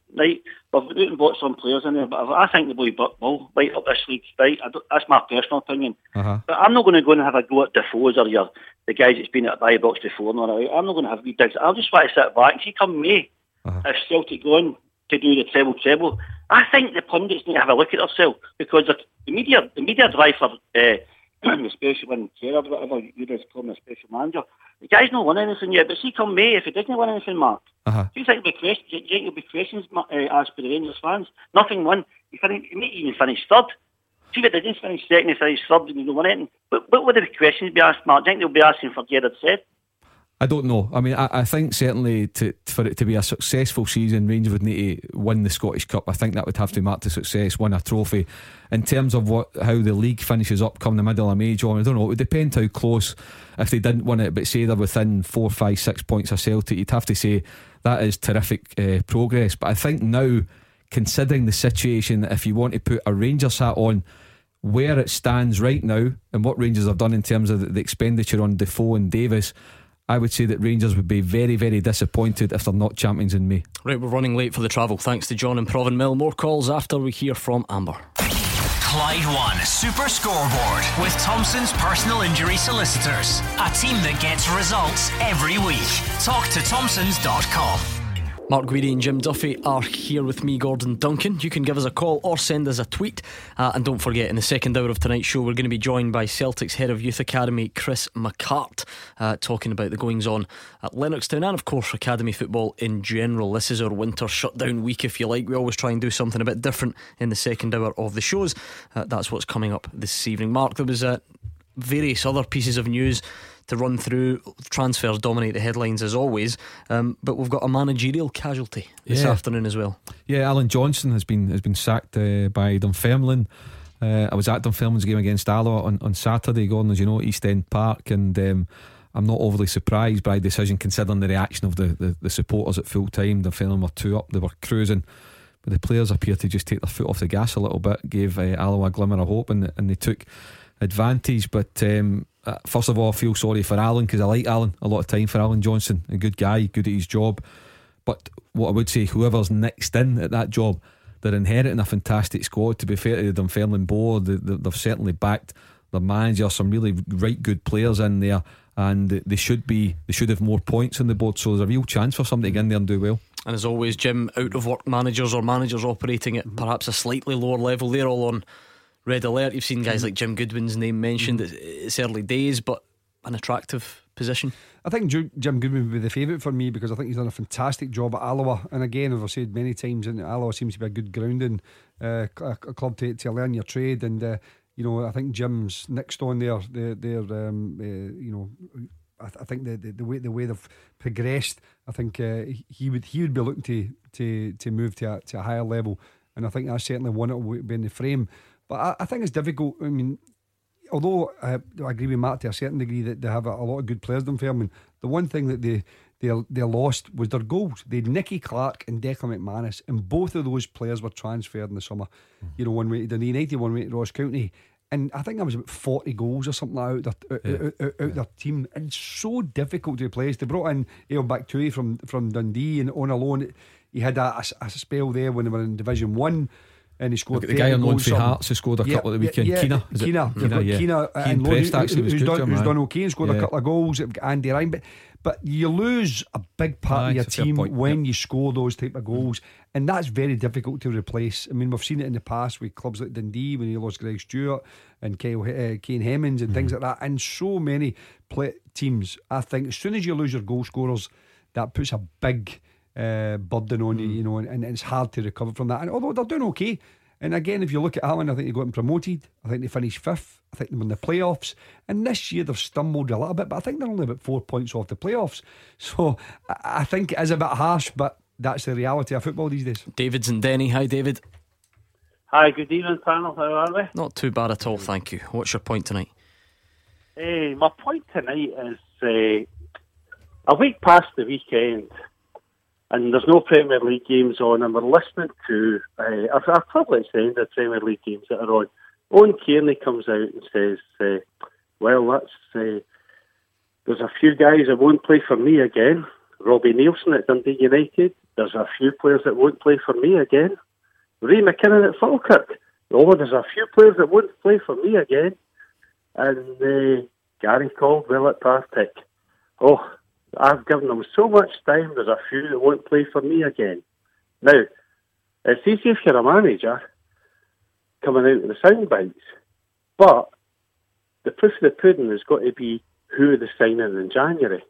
right? We've got and bought some players in there, but I think the boy Buck will light up this league, right? I don't, that's my personal opinion.
Uh-huh.
But I'm not going to go and have a go at Defoe's or your, the guys that's been at Ibrox before. No, no, I'm not going to have wee digs. I just want to sit back and see come May, uh-huh. if Celtic go on to do the treble treble. I think the pundits need to have a look at themselves, because the media, the media drive for uh, especially when Gerrard, whatever you guys call him, a special manager. The guy's not won anything yet, but see come May, if he doesn't win anything, Mark,
uh-huh.
do you think there'll be questions? Do you think there'll be questions uh, asked by the Rangers fans? Nothing won. He, finished, he may even finish third. See if they didn't finish second, he finished third, and he don't win anything. But what would the questions be asked, Mark? Do you think they'll be asking for Gerrard said?
I don't know. I mean, I, I think certainly to, for it to be a successful season, Rangers would need to win the Scottish Cup. I think that would have to mark the success, win a trophy. In terms of what how the league finishes up come the middle of May, John, I don't know. It would depend how close, if they didn't win it, but say they're within four, five, six points of Celtic, you'd have to say that is terrific uh, progress. But I think now, considering the situation, that if you want to put a Rangers hat on, where it stands right now and what Rangers have done in terms of the, the expenditure on Defoe and Davis, I would say that Rangers would be very, very disappointed if they're not champions in May.
Right, we're running late for the travel. Thanks to John and Provenmill. More calls after we hear from Amber.
Clyde One Super Scoreboard with Thompson's personal injury solicitors. A team that gets results every week. Talk to Thompsons dot com.
Mark Guidi and Jim Duffy are here with me, Gordon Duncan. You can give us a call or send us a tweet, uh, and don't forget, in the second hour of tonight's show, we're going to be joined by Celtic's head of youth academy, Chris McCart, uh, talking about the goings on at Lennoxtown and of course academy football in general. This is our winter shutdown week, if you like. We always try and do something a bit different in the second hour of the shows. uh, That's what's coming up this evening. Mark, there was uh, various other pieces of news to run through. Transfers dominate the headlines as always, um, but we've got a managerial casualty this
yeah.
afternoon as well.
Yeah, Alan Johnson has been has been sacked uh, by Dunfermline. uh, I was at Dunfermline's game against Alloa on, on Saturday, Gordon, as you know, East End Park, and um, I'm not overly surprised by the decision, considering the reaction of the, the, the supporters at full time. Dunfermline were two up, they were cruising, but the players appeared to just take their foot off the gas a little bit, gave uh, Alloa a glimmer of hope, and, and they took advantage. But um, uh, first of all, I feel sorry for Alan, because I like Alan, a lot of time for Alan Johnson, a good guy, good at his job. But what I would say, whoever's next in at that job, they're inheriting a fantastic squad. To be fair to the Dunfermline board, they, they, they've certainly backed their manager, some really right good players in there, and they should be they should have more points on the board. So there's a real chance for somebody to get in there and do well. And as always, Jim, out of work managers or managers operating at perhaps a slightly lower level, they're all on red alert. You've seen guys like Jim Goodwin's name mentioned. It's, it's early days, but an attractive position.
I think Jim Goodwin would be the favourite for me, because I think he's done a fantastic job at Alloa, and again, as I've said many times, and Alloa seems to be a good grounding uh, a, a club to, to learn your trade. And uh, you know, I think Jim's next on there. They're, they're um, uh, you know, I, th- I think the, the the way the way they've progressed, I think uh, he would he would be looking to to to move to a, to a higher level, and I think that's certainly one that will be in the frame. But I, I think it's difficult. I mean, although I, I agree with Matt to a certain degree that they have a, a lot of good players in Fairman, the one thing that they, they they lost was their goals. They had Nicky Clark and Declan McManus, and both of those players were transferred in the summer. Mm. You know, one way to Dundee United, one way to Ross County, and I think that was about forty goals or something like that out, yeah. out, out, out yeah. their team, and it's so difficult to replace. They brought in Aon Baktui from from Dundee, and on alone he had a, a, a spell there when they were in Division One. And he scored the guy on loan for Hearts who scored a
yeah,
couple
at the weekend.
Yeah,
Keena,
yeah, Keena,
Keena, yeah.
Keena, uh, and
Prest actually was
who's,
good,
done,
Jim,
who's
right?
done okay and scored
yeah.
a couple of goals. Andy Ryan, but but you lose a big part
Aye,
of your team
point,
when
yep.
you score those type of goals, and that's very difficult to replace. I mean, we've seen it in the past with clubs like Dundee when you lost Greg Stewart and Kyle, uh, Kane Hemmings and mm-hmm. things like that, and so many play- teams. I think as soon as you lose your goal scorers, that puts a big uh, burden on mm. you, you know, and, and it's hard to recover from that. And although they're doing okay. And again, if you look at Allen, I think they got them promoted. I think they finished fifth. I think they were in the playoffs. And this year they've stumbled a little bit, but I think they're only about four points off the playoffs. So I think it is a bit harsh, but that's the reality of football these days.
David's in Denny. Hi, David.
Hi, good evening, panel. How are we?
Not too bad at all, thank you. What's your point tonight?
Hey, my point tonight is uh, a week past the weekend, and there's no Premier League games on, and we're listening to uh, I've, I've probably seen the Premier League games that are on. Owen Kearney comes out and says, uh, well, that's uh, there's a few guys that won't play for me again. Robbie Nielsen at Dundee United, there's a few players that won't play for me again. Ray McKinnon at Falkirk. Oh, there's a few players that won't play for me again. And uh, Gary Caldwell at Partick. Oh, I've given them so much time, there's a few that won't play for me again. Now, it's easy if you're a manager coming out with the sound bites, but the proof of the pudding has got to be who they're signing in January.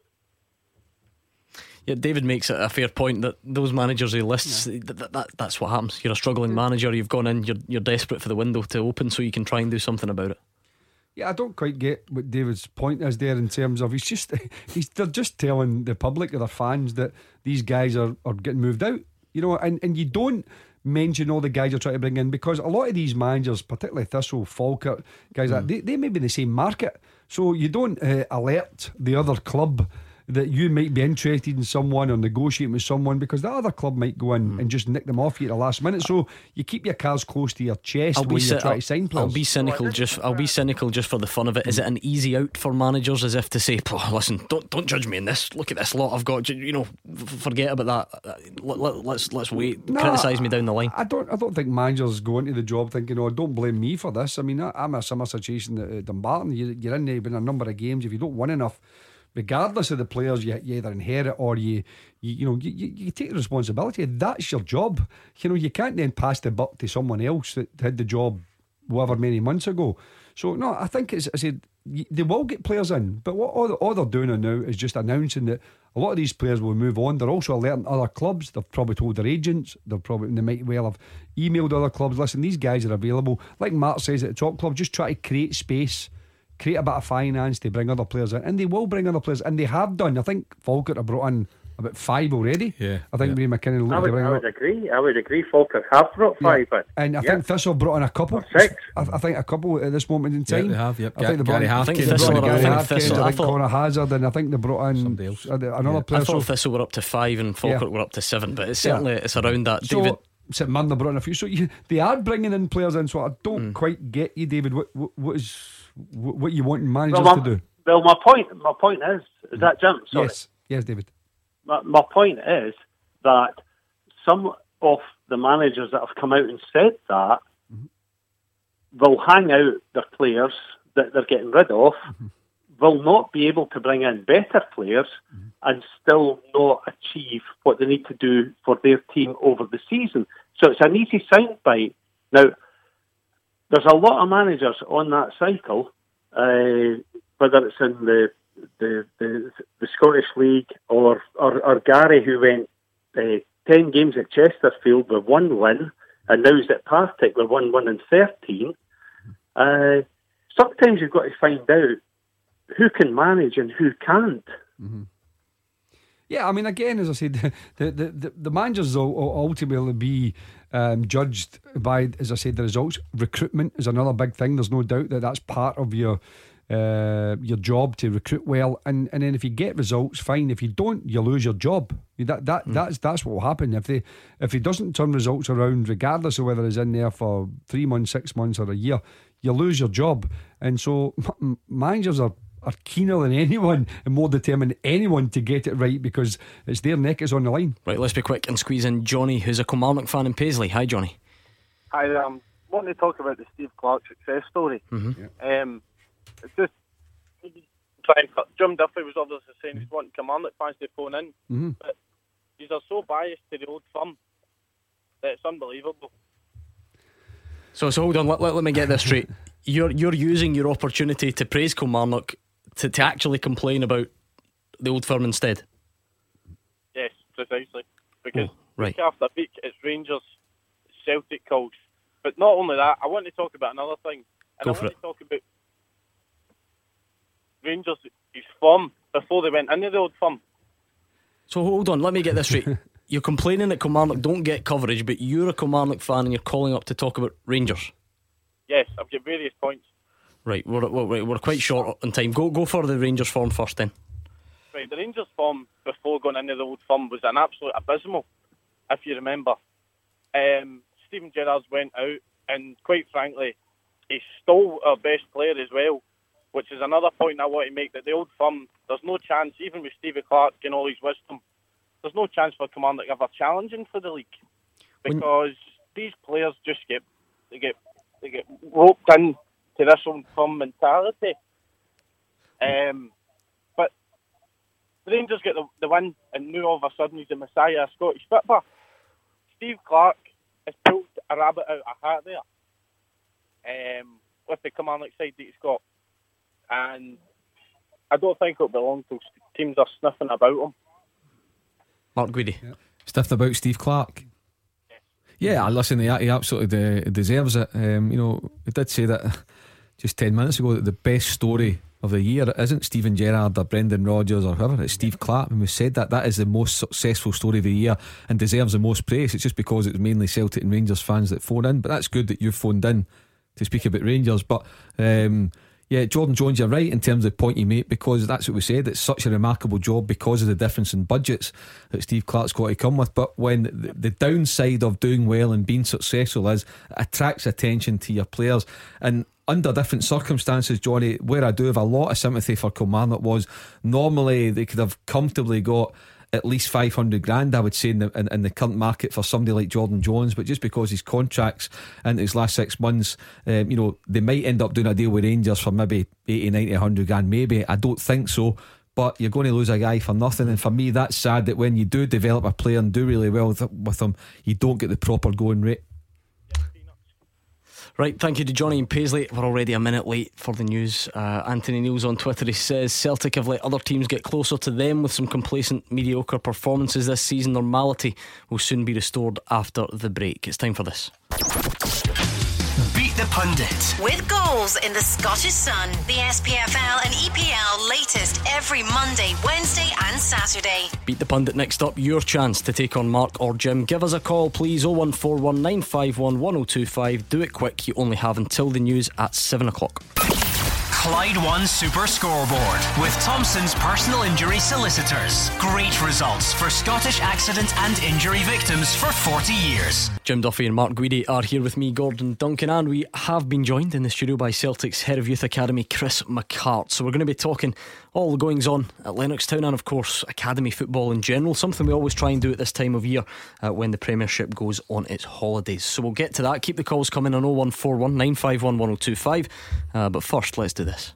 Yeah, David makes a fair point that those managers he lists, yeah. that, that, that's what happens. You're a struggling manager, you've gone in, you're, you're desperate for the window to open so you can try and do something about it.
Yeah, I don't quite get what David's point is there in terms of he's just he's they're just telling the public or their fans that these guys are, are getting moved out, you know, and, and you don't mention all the guys you're trying to bring in, because a lot of these managers, particularly Thistle, Falkirk, guys mm. like they, they may be in the same market, so you don't uh, alert the other club that you might be interested in someone or negotiating with someone, because the other club might go in mm. and just nick them off you at the last minute. So you keep your cards close to your chest I'll when you try to sign players.
I'll be cynical oh, just I'll be cynical just for the fun of it. Is it an easy out for managers, as if to say, oh, listen, don't don't judge me in this. Look at this lot I've got. You know, forget about that. Let, let, let's let's wait. No, criticise me down the line.
I don't I don't think managers go into the job thinking, oh, don't blame me for this. I mean, I'm a similar situation at Dumbarton. You're in there, you've been a number of games. If you don't win enough, regardless of the players, you, you either inherit or you, you, you know, you, you, you take the responsibility. That's your job. You know, you can't then pass the buck to someone else that had the job however many months ago. So no, I think it's, I said they will get players in, but what all, all they're doing now is just announcing that a lot of these players will move on. They're also alerting other clubs. They've probably told their agents. They're probably they might well have emailed other clubs. Listen, these guys are available. Like Mark says at the top club, just try to create space, create a bit of finance to bring other players in, and they will bring other players, and they have done. I think Falkirk have brought in about five already.
Yeah,
I think
yeah.
Ray McKinnon.
I would,
bring
I would
up.
agree. I would agree. Falkirk have brought five, yeah.
and I
yeah.
think Thistle brought in a couple.
Or six.
I, I think a couple at this moment in time.
Yeah, they have. Yep.
I think they brought
Gary
in,
Harkin.
I think Thistle,
Thistle,
Gary
I
Harkin,
think Thistle,
I
I
think
thought,
Connor Hazard, and I think they brought in another
yeah.
player.
I thought
so,
Thistle were up to five and Falkirk yeah. were up to seven, but it's certainly yeah. it's around that.
So,
David.
St Mirren brought in a few, so you, they are bringing in players in. So I don't mm. quite get you, David. What, what, what is what, what you want managers
well,
my, to do?
Well, my point, my point is, is that Jim? Sorry.
Yes, yes, David.
My, my point is that some of the managers that have come out and said that mm-hmm. will hang out their players that they're getting rid of, mm-hmm. will not be able to bring in better players mm-hmm. and still not achieve what they need to do for their team over the season. So it's an easy soundbite. Now, there's a lot of managers on that cycle, uh, whether it's in the the, the the Scottish League or, or, or Gary, who went uh, ten games at Chesterfield with one win, and now he's at Partick with one win and thirteen. Uh, sometimes you've got to find out who can manage and who can't.
Mm-hmm. Yeah, I mean, again, as I said, the the, the, the managers will, will ultimately be um, judged by, as I said, the results. Recruitment is another big thing. There's no doubt that that's part of your uh, your job, to recruit well, and, and then if you get results, fine. If you don't, you lose your job. That that mm. that's that's what will happen if they if he doesn't turn results around, regardless of whether he's in there for three months, six months, or a year. You lose your job, and so m- managers are. are keener than anyone and more determined than anyone to get it right, because it's their neck is on the line.
Right, let's be quick and squeeze in Johnny, who's a Kilmarnock fan in Paisley. Hi, Johnny.
Hi, um, wanting to talk about the Steve Clarke success story.
Mm-hmm.
Yeah. Um, it's just trying. Jim Duffy was obviously saying he's wanting Kilmarnock fans to phone in,
mm-hmm.
but these are so biased to the old firm that it's unbelievable.
So, so hold on. Let, let, let me get this straight. You're you're using your opportunity to praise Kilmarnock to, to actually complain about the old firm instead.
Yes, precisely. Because
oh, right.
week after week it's Rangers, Celtic calls. But not only that, I want to talk about another thing. And
Go
I
for
want
it.
to talk about Rangers' his form before they went into the old firm.
So hold on, let me get this straight. You're complaining that Kilmarnock don't get coverage, but you're a Kilmarnock fan and you're calling up to talk about Rangers.
Yes, I've got various points.
Right, we're, we're, we're quite short on time. Go go for the Rangers form first then.
Right, the Rangers form before going into the old firm was an absolute abysmal, if you remember. Um, Stephen Gerrard went out, and quite frankly, he stole our best player as well, which is another point I want to make, that the old firm, there's no chance, even with Stevie Clarke and all his wisdom, there's no chance for Kilmarnock ever challenging for the league, because these players just get they get they get roped in to this own firm mentality. Um, but the Rangers get the, the win, and now all of a sudden he's the messiah of Scottish football. Steve Clarke has pulled a rabbit out of a hat there, um, with the Kilmarnock side that he's got, and I don't think it'll be long till teams are sniffing about him.
Mark Guidi.
Yeah. Sniffing about Steve Clarke. Yeah, listen, he, he absolutely de- deserves it. Um, you know, we did say that just ten minutes ago that the best story of the year isn't Steven Gerrard or Brendan Rodgers or whoever, it's Steve Clarke. And we said that that is the most successful story of the year and deserves the most praise. It's just because it's mainly Celtic and Rangers fans that phone in, but that's good that you've phoned in to speak about Rangers. But um, yeah, Jordan Jones, you're right in terms of the point you make, because that's what we said. It's such a remarkable job because of the difference in budgets that Steve Clarke's got to come with. But when the, the downside of doing well and being successful is it attracts attention to your players, and under different circumstances, Johnny, where I do have a lot of sympathy for Kilmarnock was normally they could have comfortably got at least five hundred grand, I would say, in the, in, in the current market for somebody like Jordan Jones. But just because his contract's in his last six months, um, you know, they might end up doing a deal with Rangers for maybe eighty, ninety, one hundred grand, maybe. I don't think so. But you're going to lose a guy for nothing. And for me, that's sad that when you do develop a player and do really well with, with him, you don't get the proper going rate.
Right, thank you to Johnny and Paisley. We're already a minute late for the news. uh, Anthony Neils on Twitter, he says Celtic have let other teams get closer to them with some complacent, mediocre performances this season. Normality will soon be restored after the break. It's time for this.
Beat the Pundit.
With goals in the Scottish Sun, the S P F L and E P L latest every Monday, Wednesday and Saturday.
Beat the Pundit next up, your chance to take on Mark or Jim. Give us a call please, oh one four one nine five one one oh two five. Do it quick, you only have until the news at seven o'clock.
Clyde One Super Scoreboard with Thompson's personal injury solicitors. Great results for Scottish accident and injury victims for forty years.
Jim Duffy and Mark Guidi are here with me, Gordon Duncan, and we have been joined in the studio by Celtic's Head of Youth Academy, Chris McCart. So we're going to be talking all the goings on at Lennoxtown and of course academy football in general, something we always try and do at this time of year uh, when the Premiership goes on its holidays. So we'll get to that. Keep the calls coming on oh one four one nine five one one oh two five. uh, But first, let's do this.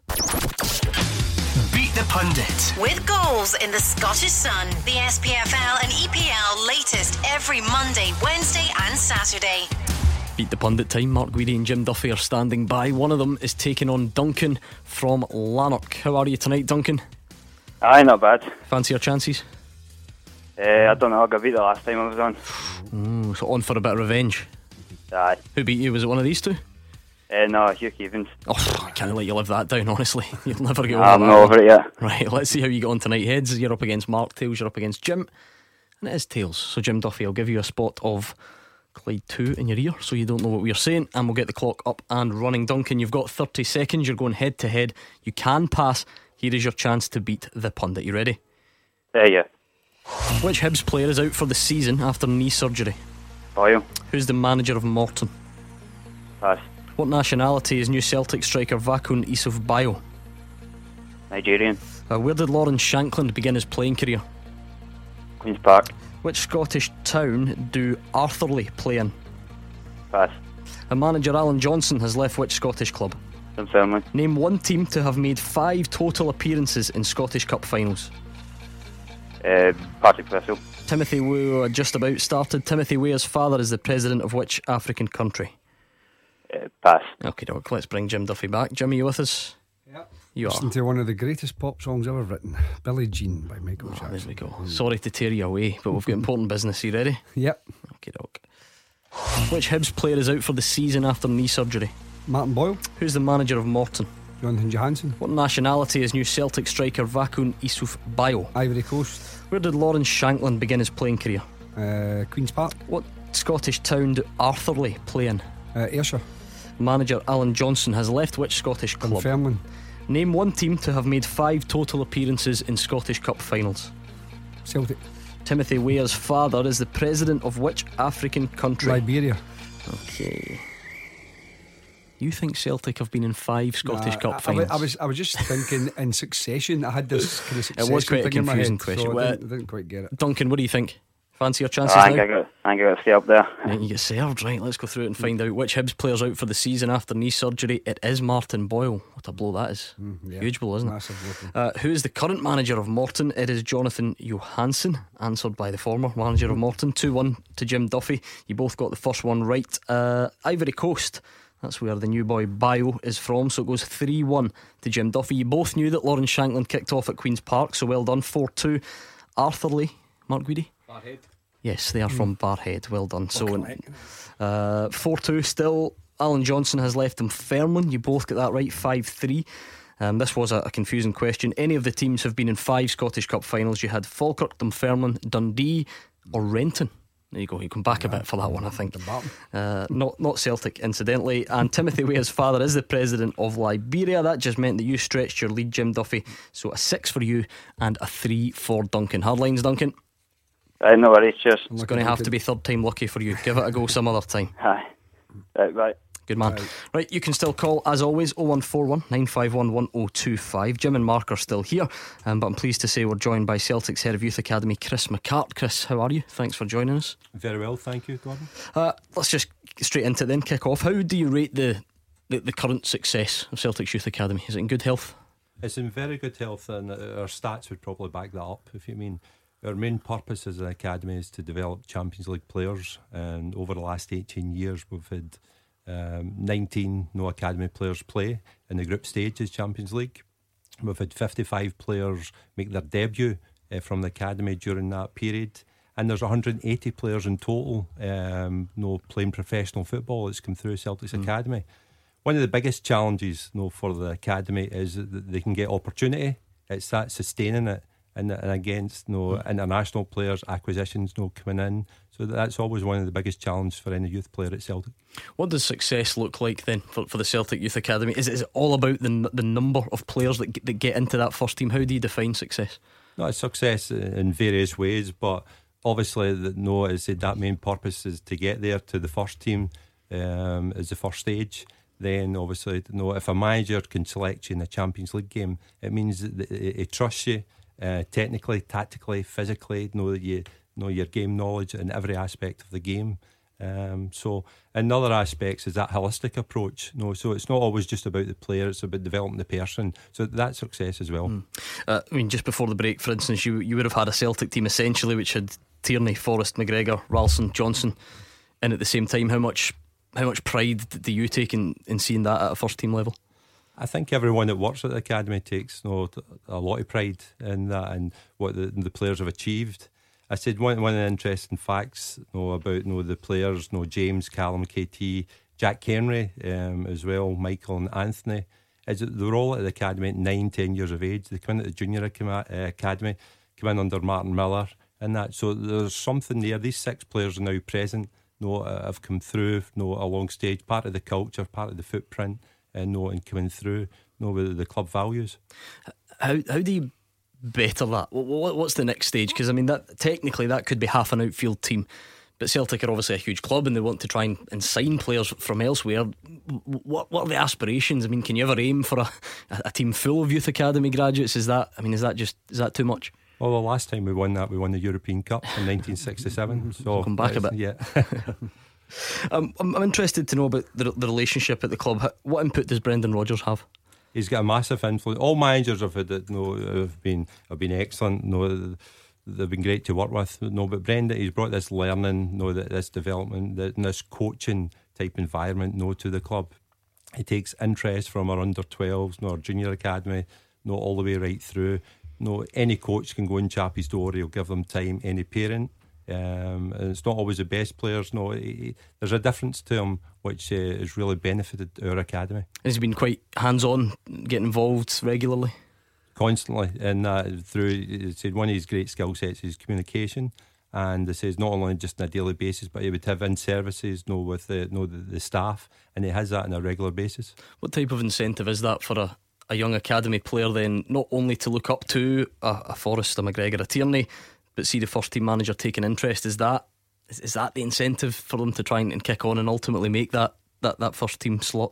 Beat the Pundit.
With goals in the Scottish Sun, the S P F L and E P L latest every Monday, Wednesday and Saturday.
Beat the Pundit time. Mark Guidi and Jim Duffy are standing by. One of them is taking on Duncan from Lanark. How are you tonight, Duncan?
Aye, not bad.
Fancy your chances?
Uh, I don't know, I got beat the last time I was on.
Mm, so on for a bit of revenge.
Aye.
Who beat you? Was it one of these two?
Uh, no, Hugh Keevins.
Oh, I can't let you live that down, honestly. You'll never get over
I'm
that.
I'm not over it yet.
Right, let's see how you get on tonight. Heads, you're up against Mark. Tails, you're up against Jim. And it is tails. So Jim Duffy, I'll give you a spot of Clyde two in your ear so you don't know what we're saying, and we'll get the clock up and running. Duncan, you've got thirty seconds. You're going head to head. You can pass. Here is your chance to beat the Pundit. You ready?
Uh, yeah.
Which Hibs player is out for the season after knee surgery?
Boyle.
Who's the manager of Morton?
Pass.
What nationality is new Celtic striker Vakun Issouf Bayo?
Nigerian.
Uh, where did Lawrence Shankland begin his playing career?
Queen's Park.
Which Scottish town do Arthurlie play in?
Pass.
A manager Alan Johnson has left which Scottish club?
Dunfermline.
Name one team to have made five total appearances in Scottish Cup finals.
Uh, Partick Thistle.
Timothy Weah just about started. Timothy Weah's father is the president of which African country?
Uh, pass.
Okay, doke. Let's bring Jim Duffy back. Jim, are you with us?
Yeah.
You
Listen
are.
to one of the greatest pop songs ever written, Billie Jean by Michael
Oh,
Jackson.
there we go. Sorry to tear you away, but we've got important business. You ready?
Yep.
Okay, doke. Which Hibs player is out for the season after knee surgery?
Martin Boyle.
Who's the manager of Morton?
Jonathan Johansson.
What nationality is new Celtic striker Vakun Issouf Bayo?
Ivory Coast.
Where did Lawrence Shankland begin his playing career?
Uh, Queen's Park.
What Scottish town do Arthurlie play in?
Uh, Ayrshire.
Manager Alan Johnson has left which Scottish club?
Dunfermline.
Name one team to have made five total appearances in Scottish Cup finals.
Celtic.
Timothy Weah's father is the president of which African country?
Liberia.
Okay. You think Celtic have been in five Scottish
Nah,
Cup
I,
finals?
I, I was I was just thinking in succession. I had this kind of succession
It was quite a
thing in my
confusing
head,
question.
so I
Well,
didn't, I didn't quite get it.
Duncan, what do you think? Fancy your chances
Oh, I think
now?
I got, I think I got to stay up there.
Right, you get served, right? Let's go through it and find out which Hibs player's out for the season after knee surgery. It is Martin Boyle. What a blow that is.
Mm, yeah.
Huge blow, isn't
Massive
it? Uh, who is the current manager of Morton? It is Jonathan Johansson, answered by the former manager of Morton. two one to Jim Duffy. You both got the first one right. uh, Ivory Coast, that's where the new boy Bio is from, so it goes three one to Jim Duffy. You both knew that Lawrence Shanklin kicked off at Queen's Park, so well done. four two. Arthur Lee, Mark Guidi?
Barhead.
Yes, they are from Barhead. Well done. So uh, four two still. Alan Johnson has left Dunfermline. You both got that right. five three. Um, this was a, a confusing question. Any of the teams have been in five Scottish Cup finals. You had Falkirk, Dunfermline, Dundee or Renton. There you go. You come back a bit for that one, I think. Uh, not not Celtic, incidentally. And Timothy Weah's father is the president of Liberia. That just meant that you stretched your lead, Jim Duffy. So a six for you and a three for Duncan. Hard lines, Duncan.
Right, no worries, cheers.
It's going to have to be third time lucky for you. Give it a go some other time.
Aye. Right, right.
Good man. Right. right, you can still call as always oh one four one, nine five one, one oh two five. Jim and Mark are still here, um, but I'm pleased to say we're joined by Celtic's Head of Youth Academy, Chris McCart. Chris, how are you? Thanks for joining us.
Very well, thank you, Gordon.
Uh, let's just get straight into it then, kick off. How do you rate the, the, the current success of Celtic's Youth Academy? Is it in good health?
It's in very good health, and our stats would probably back that up. If you mean, our main purpose as an academy is to develop Champions League players, and over the last eighteen years we've had um, nineteen no academy players play in the group stages Champions League. We've had fifty-five players make their debut uh, from the academy during that period, and there's one hundred eighty players in total um, no playing professional football that's come through Celtic's mm. academy. One of the biggest challenges no, for the academy is that they can get opportunity. It's that sustaining it. And, and against no mm. international players, acquisitions no coming in, so that's always one of the biggest challenges for any youth player at Celtic.
What does success look like then for, for the Celtic Youth Academy? Is it, is it all about the the number of players that get, that get into that first team? How do you define success?
No, it's success in various ways, but obviously the, no, as I said, that main purpose is to get there to the first team um, as the first stage. Then obviously, no, if a manager can select you in a Champions League game, it means that he trusts you. Uh, technically, tactically, physically, know that you know your game knowledge in every aspect of the game. Um, so, in other aspects, is that holistic approach. No, so it's not always just about the player; it's about developing the person. So that's success as well. Mm.
Uh, I mean, just before the break, for instance, you you would have had a Celtic team essentially which had Tierney, Forrest, McGregor, Ralston, Johnson in at the same time. How much how much pride do you take in, in seeing that at a first team level?
I think everyone that works at the academy takes you know, a lot of pride in that and what the, the players have achieved. I said one, one of the interesting facts you know, about you know, the players, you know, James, Callum, K T, Jack Henry um, as well, Michael and Anthony, is that they were all at the academy at nine, ten years of age. They come in at the junior academy, come in under Martin Miller and that. So there's something there. These six players are now present, you know, have come through you know, a long stage, part of the culture, part of the footprint. And know and coming through, you know, with the club values.
How how do you better that? What, what's the next stage? Because I mean, that technically that could be half an outfield team, but Celtic are obviously a huge club and they want to try and, and sign players from elsewhere. What what are the aspirations? I mean, can you ever aim for a, a team full of youth academy graduates? Is that I mean, is that just is that too much?
Well, the last time we won that, we won the European Cup in nineteen sixty-seven. So
come back a bit,
yeah.
Um, I'm, I'm interested to know about the, the relationship at the club. What input does Brendan Rodgers have?
He's got a massive influence. All managers have had it, you know, have been have been excellent. You know, they've been great to work with. You know, but Brendan, he's brought this learning, you know, this development, this coaching type environment, you know, to the club. He takes interest from our under twelves, you know, our junior academy, you know, all the way right through. You know, any coach can go in Chappie's door. He'll give them time. Any parent. Um, and it's not always the best players. No, he, he, there's a difference to him which uh, has really benefited our academy.
Has he been quite hands-on, getting involved regularly?
Constantly, and uh, through he said one of his great skill sets is communication, and he says not only just on a daily basis, but he would have in services, you know, with the, you know, the, the staff, and he has that on a regular basis.
What type of incentive is that for a, a young academy player then, not only to look up to a, a Forrest, a McGregor, a Tierney, but see the first team manager taking interest? Is that is, is that the incentive for them to try and, and kick on and ultimately make that, that, that first team slot?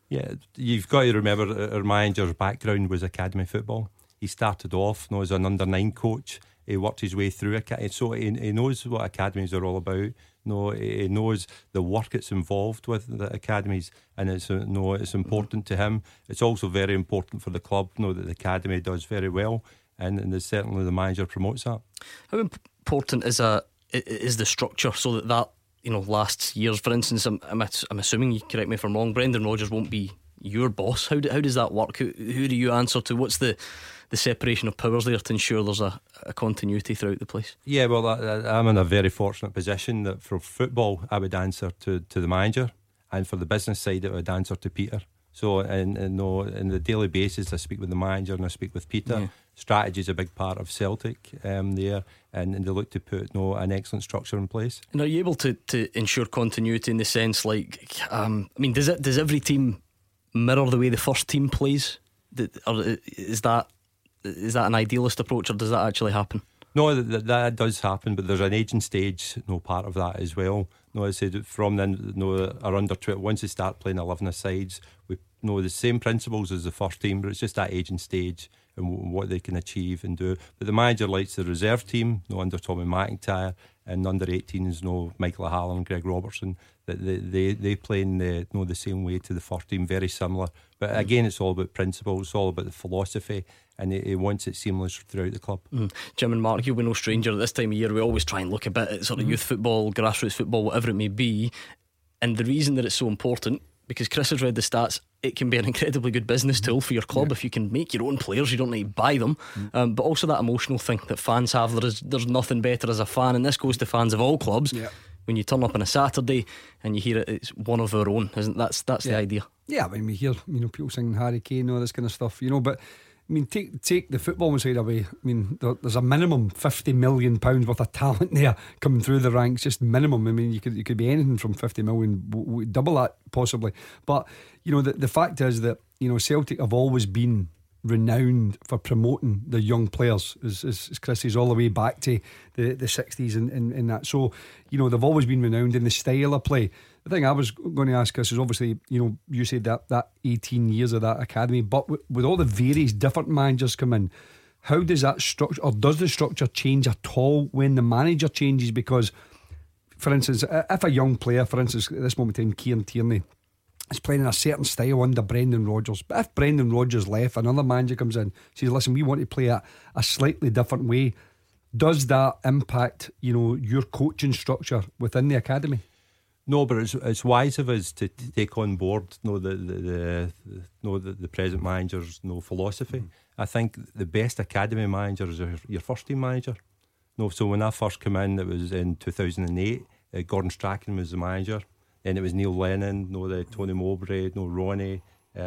Yeah, you've got to remember our manager's background was academy football. He started off you know, as an under nine coach. He worked his way through it, so he, he knows what academies are all about. No, he knows the work that's involved with the academies, and it's uh, no, it's important to him. It's also very important for the club. Know that the academy does very well, and, and certainly the manager promotes that.
How important is a is the structure so that that you know lasts years? For instance, I'm I'm, I'm assuming, you correct me if I'm wrong, Brendan Rodgers won't be your boss. How do, how does that work? Who, who do you answer to? What's the the separation of powers there to ensure there's a, a continuity throughout the place?
Yeah, well, I, I'm in a very fortunate position that for football I would answer to, to the manager, and for the business side I would answer to Peter. So in, in, no, in the daily basis I speak with the manager and I speak with Peter. Yeah. Strategy is a big part of Celtic um, there, and, and they look to put no, an excellent structure in place.
And are you able to, to ensure continuity in the sense like um, I mean does it does every team mirror the way the first team plays? Or is that Is that an idealist approach, or does that actually happen?
No, that, that does happen, but there's an aging stage, no part of that as well. No, I said from then, no, our under twenty, once they start playing eleven-a-sides, we know the same principles as the first team, but it's just that aging stage and what they can achieve and do. But the manager likes the reserve team, no, under Tommy McIntyre, and under eighteens, no, Michael O'Halloran, Greg Robertson. That they, they they play in the no the same way to the first team, very similar. But again, it's all about principles, it's all about the philosophy, and he, he wants it seamless throughout the club. Mm.
Jim and Mark, you'll be no stranger at this time of year. We always try and look a bit at sort of mm. youth football, grassroots football, whatever it may be. And the reason that it's so important, because Chris has read the stats, it can be an incredibly good business tool for your club. Yeah. If you can make your own players, you don't need to buy them. mm. um, But also that emotional thing that fans have. There is, there's nothing better as a fan, and this goes to fans of all clubs. Yeah. When you turn up on a Saturday and you hear it, it's one of our own, isn't that's that's yeah. the idea.
Yeah, I mean, we hear you know people singing Harry Kane, all this kind of stuff, you know. But I mean, take take the football side away. I mean, there, there's a minimum fifty million pounds worth of talent there coming through the ranks, just minimum. I mean, you could you could be anything from fifty million, w- w- double that possibly. But you know, the the fact is that you know Celtic have always been renowned for promoting the young players, as, as, as Chris says, all the way back to the, the sixties and, and, and that. So, you know, they've always been renowned in the style of play. The thing I was going to ask Chris is obviously, you know, you said that that eighteen years of that academy, but with, with all the various different managers come in, how does that structure, or does the structure change at all when the manager changes? Because, for instance, if a young player, for instance, at this moment in time, Kieran Tierney, is playing in a certain style under Brendan Rodgers, but if Brendan Rodgers left, another manager comes in, says, listen, we want to play a, a slightly different way, does that impact, you know, your coaching structure within the academy?
No, but it's it's wise of us to, to take on board no the the, the, the no the, the present manager's no philosophy. Mm. I think the best academy manager is your, your first team manager. No, so when I first came in, it was in two thousand eight. Uh, Gordon Strachan was the manager. Then it was Neil Lennon, no the Tony Mowbray, no Ronnie,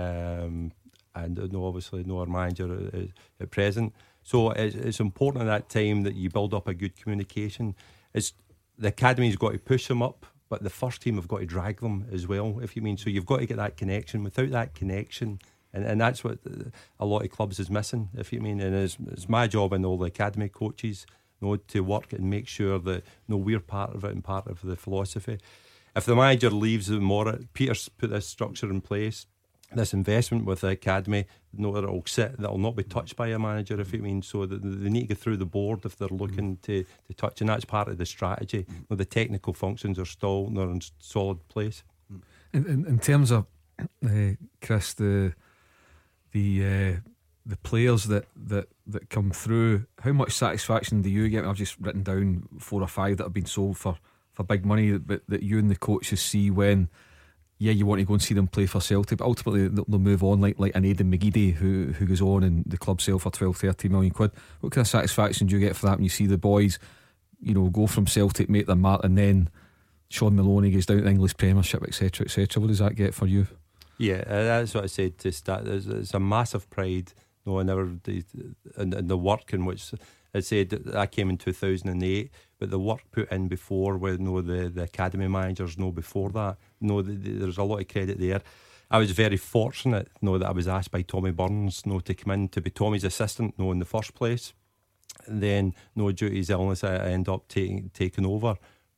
um, and no obviously no our manager at, at present. So it's, it's important at that time that you build up a good communication. It's the academy's got to push them up, but the first team have got to drag them as well, if you mean. So you've got to get that connection. Without that connection, and, and that's what a lot of clubs is missing, if you mean. And it's, it's my job and all the academy coaches, you know, to work and make sure that you know, we're part of it and part of the philosophy. If the manager leaves the more, Peter's put this structure in place, this investment with the academy, you know, that'll sit, that'll not be touched by a manager, if you mean. So that they need to go through the board if they're looking to, to touch, and that's part of the strategy. You know, the technical functions are still they're in solid place.
In, in, in terms of uh, Chris, the the uh, the players that, that, that come through, how much satisfaction do you get? I've just written down four or five that have been sold for. for big money, but that you and the coaches see when, yeah, you want to go and see them play for Celtic, but ultimately they'll, they'll move on, like like an Aidan McGeady who who goes on and the club sell for twelve, thirteen million quid. What kind of satisfaction do you get for that when you see the boys, you know, go from Celtic, make their mark, and then Sean Maloney goes down to the English Premiership, etc, etc? What does that get for you?
Yeah, uh, that's what I said to start. There's, there's a massive pride, you know, in, our, the, in, in the work in which I said I came in two thousand eight, but the work put in before, with you know, the, the academy managers know before that, you know, the, the, there's a lot of credit there. I was very fortunate, you know, that I was asked by Tommy Burns, you know, to come in to be Tommy's assistant, you know, in the first place. And then, you know, due to his illness, I ended up taking taking over.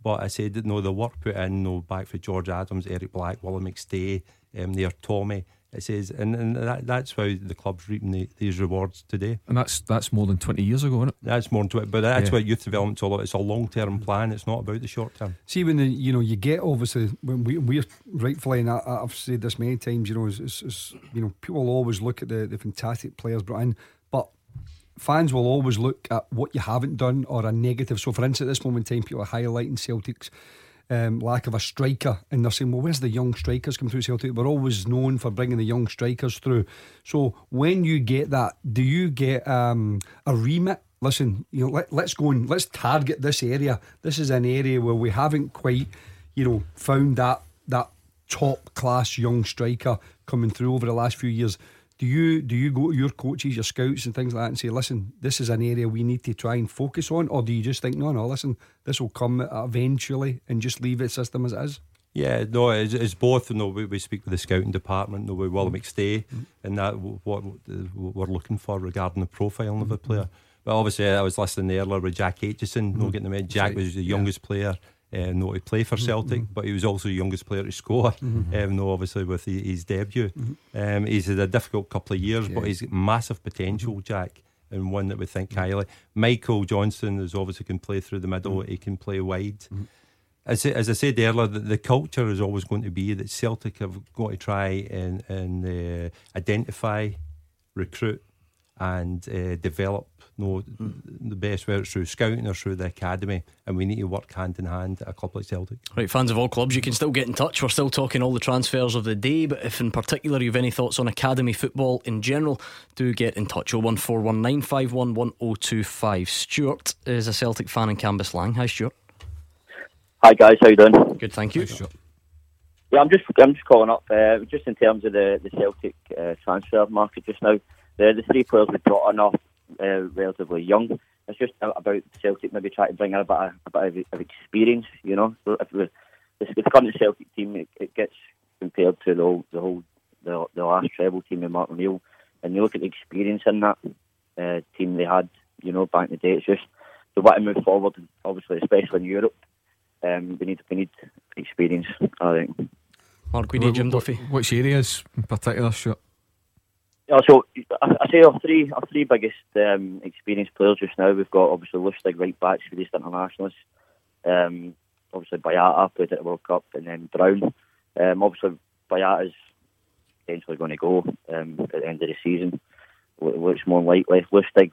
But I said that no, the work put in, no, back for George Adams, Eric Black, Willie McStay, um, there Tommy. It says, and, and that, that's how the club's reaping the, these rewards today.
And that's that's more than twenty years ago, isn't it?
That's more than twenty, but that's
yeah.
what youth development's all about. It's a long term plan. It's not about the short term.
See, when the, you know you get obviously when we we're rightfully, and I, I've said this many times, you know, it's, it's, it's, you know, people always look at the, the fantastic players brought in, but fans will always look at what you haven't done or a negative. So, for instance, at this moment in time, people are highlighting Celtic's Um, lack of a striker, and they're saying, well, where's the young strikers come through Celtic? We're always known for bringing the young strikers through. So when you get that, do you get um, a remit? Listen, you know, let, let's go and let's target this area. This is an area where we haven't quite, you know, found that that top class young striker coming through over the last few years. Do you do you go to your coaches, your scouts and things like that and say, listen, this is an area we need to try and focus on? Or do you just think, no, no, listen, this will come eventually and just leave the system as it is?
Yeah, no, it's, it's both. You know, we, we speak with the scouting department, you know, with Willie McStay, mm-hmm. and that what, what we're looking for regarding the profiling of a player. But obviously, I was listening earlier with Jack Aitchison, mm-hmm. no getting the Jack right. was the youngest yeah. player Uh, no, to play for Celtic, mm-hmm. but he was also the youngest player to score. Mm-hmm. Um, no, obviously with his, his debut, mm-hmm. um, he's had a difficult couple of years, yeah. but he's got massive potential, mm-hmm. Jack, and one that we think mm-hmm. highly. Michael Johnson is obviously can play through the middle. Mm-hmm. He can play wide. Mm-hmm. As as I said earlier, the, the culture is always going to be that Celtic have got to try and and uh, identify, recruit, and uh, develop. No, mm. the best, whether it's through scouting or through the academy, and we need to work hand in hand at a club like Celtic.
Right, fans of all clubs, you can still get in touch. We're still talking all the transfers of the day, but if in particular you have any thoughts on academy football in general, do get in touch. oh one four one nine five one one oh two five. Stuart is a Celtic fan in Cambuslang. Hi, Stuart.
Hi guys, how you doing?
Good, thank you.
Hi, Stuart.
Yeah, I'm just I'm just calling up uh, just in terms of the the Celtic uh, transfer market just now. The the three players we brought on off. Uh, relatively young. It's just about Celtic maybe trying to bring in a bit of, a bit of, of experience, you know. So if the, the current Celtic team it, it gets compared to the whole the whole the, the last treble team with Mark O'Neill, and you look at the experience in that uh, team they had, you know, back in the day. It's just they want to move forward, obviously, especially in Europe. Um, we need we need experience, I think.
Mark, we need Jim Duffy.
Which areas in particular, Stuart?
Yeah, so I say our three our three biggest um, experienced players just now. We've got obviously Lustig right backs for these internationals. Um, obviously Boyata played at the World Cup, and then Brown. Um, obviously Boyata's potentially going to go um, at the end of the season. Looks more likely. Lustig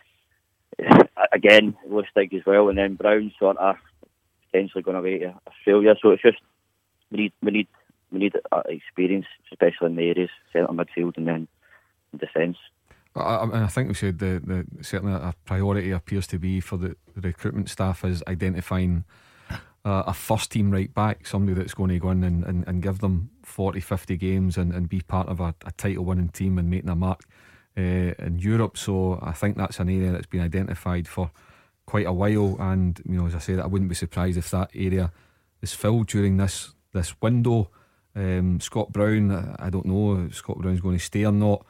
again, Lustig as well, and then Brown sort of potentially going away to Australia. So it's just we need we need we need uh, experience, especially in the areas centre midfield and then defence.
I, I think we said the, the certainly a priority appears to be for the, the recruitment staff is identifying uh, a first team right back, somebody that's going to go in and, and, and give them forty, fifty games and, and be part of a, a title winning team and making a mark uh, in Europe. So I think that's an area that's been identified for quite a while, and you know, as I said, I wouldn't be surprised if that area is filled during this this window. um, Scott Brown, I don't know if Scott Brown's going to stay or not.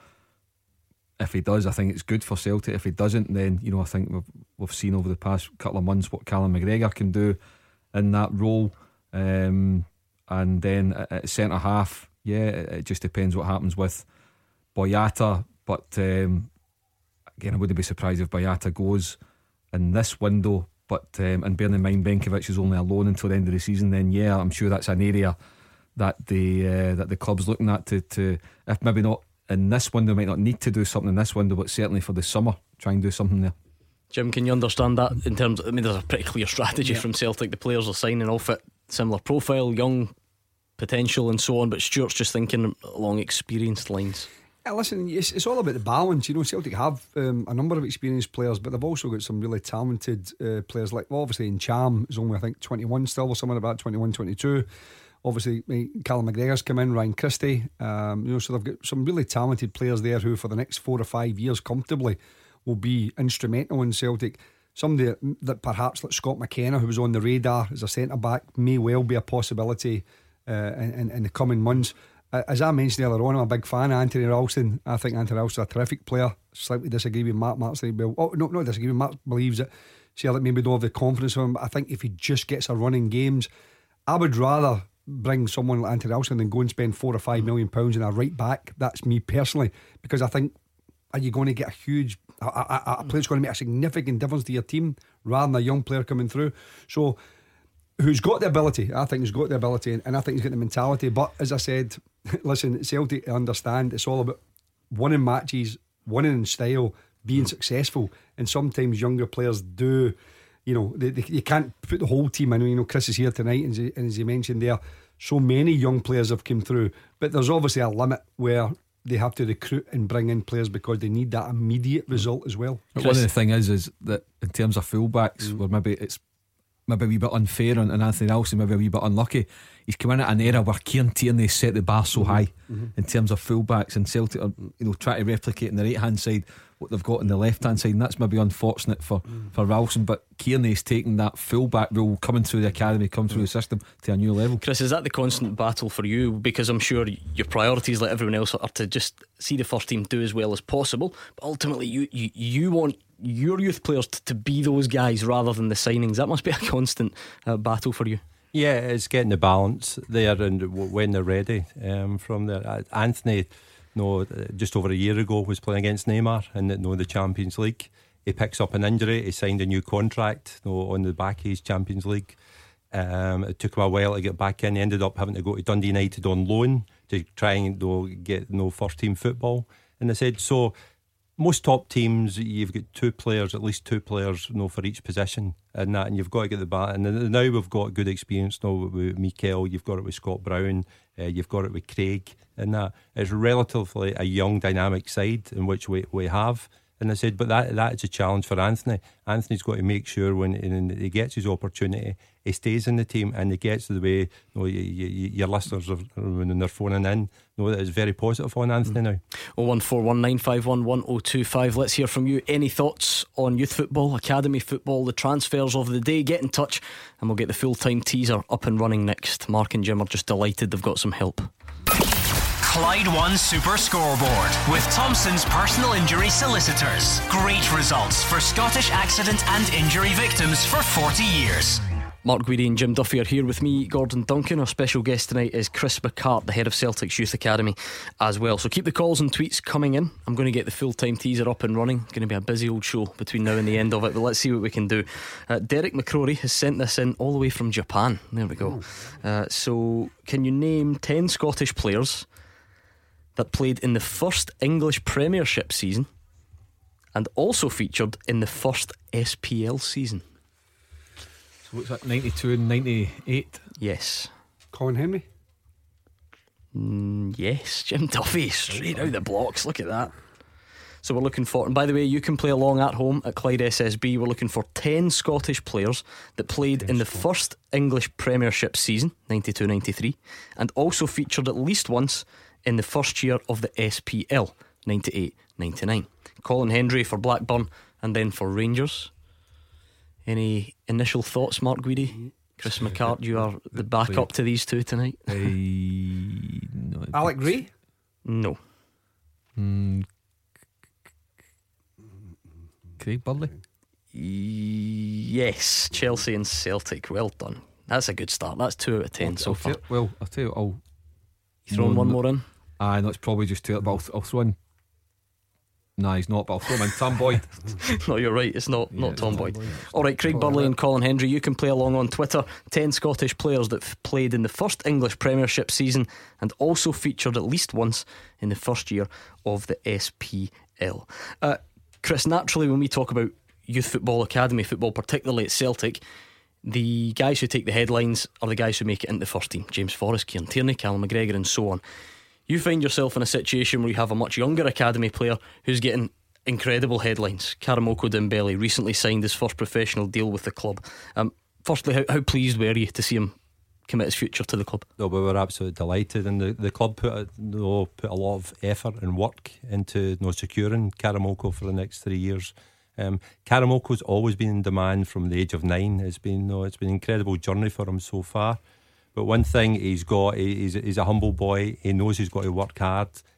If he does, I think it's good for Celtic. If he doesn't, then you know I think we've we've seen over the past couple of months what Callum McGregor can do in that role. Um, and then at, at centre half, yeah, it, it just depends what happens with Boyata. But um, again, I wouldn't be surprised if Boyata goes in this window. But um, and bearing in mind Benkovic is only a loan until the end of the season, then yeah, I'm sure that's an area that the uh, that the club's looking at to to if maybe not in this window, might not need to do something in this window, but certainly for the summer, try and do something there.
Jim, can you understand that in terms of, I mean, there's a pretty clear strategy
Yeah.
from Celtic. The players are signing all fit, similar profile, young potential and so on, but Stuart's just thinking along experienced lines.
Yeah, listen, it's, it's all about the balance. You know, Celtic have um, a number of experienced players, but they've also got some really talented uh, players. Like, well, obviously, Ncham is only, I think, twenty-one still, or something about twenty-one, twenty-two. Obviously, Callum McGregor's come in, Ryan Christie. Um, you know, so they've got some really talented players there who, for the next four or five years, comfortably will be instrumental in Celtic. Somebody that, that perhaps, like Scott McKenna, who was on the radar as a centre back, may well be a possibility uh, in, in, in the coming months. Uh, as I mentioned earlier on, I'm a big fan of Anthony Ralston. I think Anthony Ralston's a terrific player. Slightly disagree with Mark. Mark's like, well, oh, no, not disagree with Mark. Believes that Celtic maybe don't have the confidence of him, but I think if he just gets a run in games, I would rather bring someone like Anthony Ralston than go and spend four or five million pounds in a right back. That's me personally, because I think, are you going to get a huge a, a, a player that's going to make a significant difference to your team rather than a young player coming through? So who's got the ability, I think he's got the ability, and, and I think he's got the mentality. But as I said, listen, Celtic understand it's all about winning matches, winning in style, being successful. And sometimes younger players do, you know, they, they, you can't put the whole team in. You know, Chris is here tonight, and as, he, and as he mentioned there, so many young players have come through, but there's obviously a limit where they have to recruit and bring in players because they need that immediate result as well.
But one of the thing is is that in terms of fullbacks, mm. where maybe it's maybe a wee bit unfair on, on Anthony Ralston, maybe a wee bit unlucky. He's come in at an era where Kieran Tierney set the bar so mm-hmm. high mm-hmm. in terms of fullbacks, and Celtic are, you know, trying to replicate on the right hand side what they've got on the left hand side, and that's maybe unfortunate for, mm. for Ralston. But Kearney's taking that fullback role, coming through the academy, coming through mm. the system to a new level.
Chris, is that the constant battle for you? Because I'm sure your priorities, like everyone else, are to just see the first team do as well as possible, but ultimately you, you, you want your youth players to, to be those guys rather than the signings. That must be a constant uh, battle for you.
Yeah, it's getting the balance there, and w- when they're ready um, from there. Uh, Anthony, no, just over a year ago was playing against Neymar in the, no, the Champions League. He picks up an injury. He signed a new contract no, on the back of his Champions League. Um, it took him a while to get back in. He ended up having to go to Dundee United on loan to try and no, get no first team football. And they said so. Most top teams, you've got two players, at least two players, you know, for each position, and that, and you've got to get the bat. And now we've got good experience now with Mikel. You've got it with Scott Brown. Uh, you've got it with Craig, and that it's relatively a young, dynamic side in which we we have. And I said, but that that is a challenge for Anthony. Anthony's got to make sure when, when he gets his opportunity, he stays in the team and he gets to the way you know, you, you, your listeners are when they're phoning in. Know that it's very positive on Anthony mm. now.
oh one four one nine five one one oh two five. Let's hear from you. Any thoughts on youth football, academy football, the transfers of the day? Get in touch and we'll get the full time teaser up and running next. Mark and Jim are just delighted they've got some help.
Clyde One Super Scoreboard with Thompson's personal injury solicitors. Great results for Scottish accident and injury victims for forty years.
Mark Guidi and Jim Duffy are here with me, Gordon Duncan. Our special guest tonight is Chris McCart, the head of Celtic's Youth Academy as well. So keep the calls and tweets coming in. I'm going to get the full-time teaser up and running. Going to be a busy old show between now and the end of it, but let's see what we can do. uh, Derek McCrory has sent this in all the way from Japan. There we go. uh, So can you name ten Scottish players that played in the first English Premiership season and also featured in the first S P L season?
So what's that, ninety-two and ninety-eight?
Yes.
Colin Henry?
Mm, yes. Jim Duffy, straight out the blocks. Look at that. So we're looking for, and by the way, you can play along at home at Clyde S S B. We're looking for ten Scottish players that played in the first English Premiership season, ninety-two ninety-three, and also featured at least once in the first year of the S P L, ninety-eight ninety-nine. Colin Hendry for Blackburn and then for Rangers. Any initial thoughts, Mark Guidi? Chris McCart, you are the backup to these two tonight.
uh, no,
Alec Gray?
No.
mm, Craig Burley?
Yes. Chelsea and Celtic. Well done. That's a good start. That's two out of ten
I'll,
so
I'll
far.
tell, Well, I'll tell you, I'll
throwing
no,
one
no,
more in.
Aye, no, it's probably just two. But I'll, I'll throw in. Nah, he's not, but I'll throw him in. Tom Boyd.
No, you're right. It's not
Yeah,
not
it's
Tom
Tom
Boyd.
Boyd.
Alright, Craig
Oh,
Burley
right.
and Colin Hendry. You can play along on Twitter. ten Scottish players that f- played in the first English Premiership season and also featured at least once in the first year of the S P L. uh, Chris, naturally when we talk about youth football, academy football, particularly at Celtic, the guys who take the headlines are the guys who make it into the first team. James Forrest, Kieran Tierney, Callum McGregor and so on. You find yourself in a situation where you have a much younger academy player who's getting incredible headlines. Karamoko Dembele recently signed his first professional deal with the club. um, Firstly, how, how pleased were you to see him commit his future to the club?
No, we were absolutely delighted, and the, the club put a, you know, put a lot of effort and work into you know, securing Karamoko for the next three years. Um, Karamoko's always been in demand from the age of nine. It's been, you know, it's been an incredible journey for him so far. But one thing he's got, he's, he's a humble boy. He knows he's got to work hard,